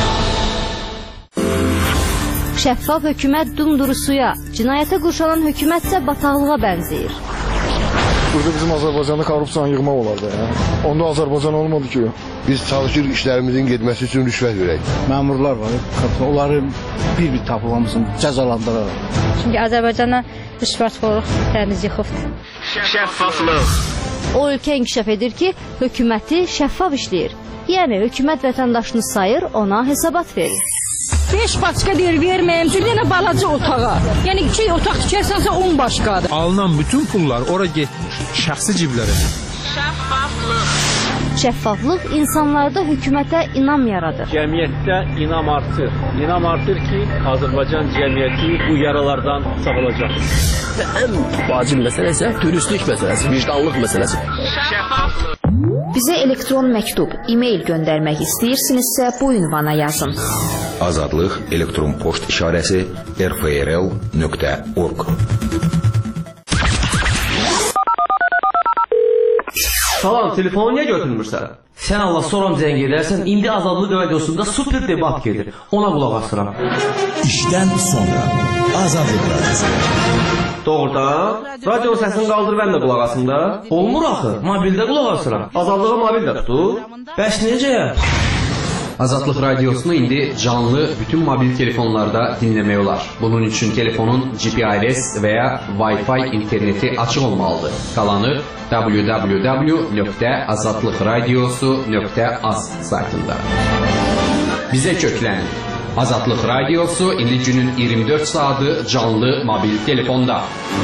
Şəffaf hökumət dumduru suya, cinayətə qurşanan hökumət isə bataqlığa bənzəyir. Burada bizim Azərbaycanda korrupsiyanı yığmaq olar da. Ya. Onda Azərbaycan olmadı ki. Biz çalışırıq işlərimizin getməsi üçün rüşvət verək. Məmurlar var, onları bir-bir tapılmamızın cəzalandıraraq. Çünki Azərbaycana rüşvətxorluq təmiz yıxıbdır. Şəffaflıq. O ölkə inkişaf edir ki, hökuməti şəffaf işləyir. Yəni, hökumət vətəndaşını sayır, ona hesabat verir. beş başqa deyir, verməyəm, bir dənə balaca otağa. Yəni, iki otaq tikərsənsə on başqadır. Alınan bütün pullar ora getmiş, şəxsi ciblərə. Şəffaflıq. Şəffaflıq insanlarda hökumətə inam yaradır. Cəmiyyətdə inam artır. İnam artır ki, Azərbaycan cəmiyyəti bu yaralardan sağolacaq. Və ən vacib məsələ isə dürüstlük məsələsi, vicdanlıq məsələsi. Şəffaflıq. Bizə elektron məktub, e-mail göndərmək istəyirsinizsə bu ünvana yazın. Azadlıq elektron poçt işarəsi r f r l nöqtə org. Salam, telefonu niyə götürmürsən? Sən Allah soram zəng edərsən, indi Azadlıq radiosunda super debat gedir. Ona qulaq asıram. İşdən sonra Azadlıq radiosu. Doğrudan, radio səsini qaldır, mən də qulaq asım da. Olmur axı, mobildə qulaq asıram. Azadlığa mobil də tutur. Bəs necə? Azadlıq radiosunu indi canlı bütün mobil telefonlarda dinləmək olar. Bunun üçün telefonun G P R S və ya Wi-Fi interneti açıq olmalıdır. Qalanı w w w nöqtə azadlıqradiosu nöqtə az saytında. Bizə köklənin. Azadlıq radiosu indi günün iyirmi dörd saatı canlı mobil telefonda.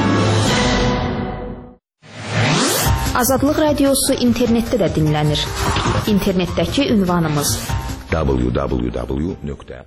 Azadlıq radiosu internetdə də dinlənir. İnternetdəki ünvanımız w w w nöqtə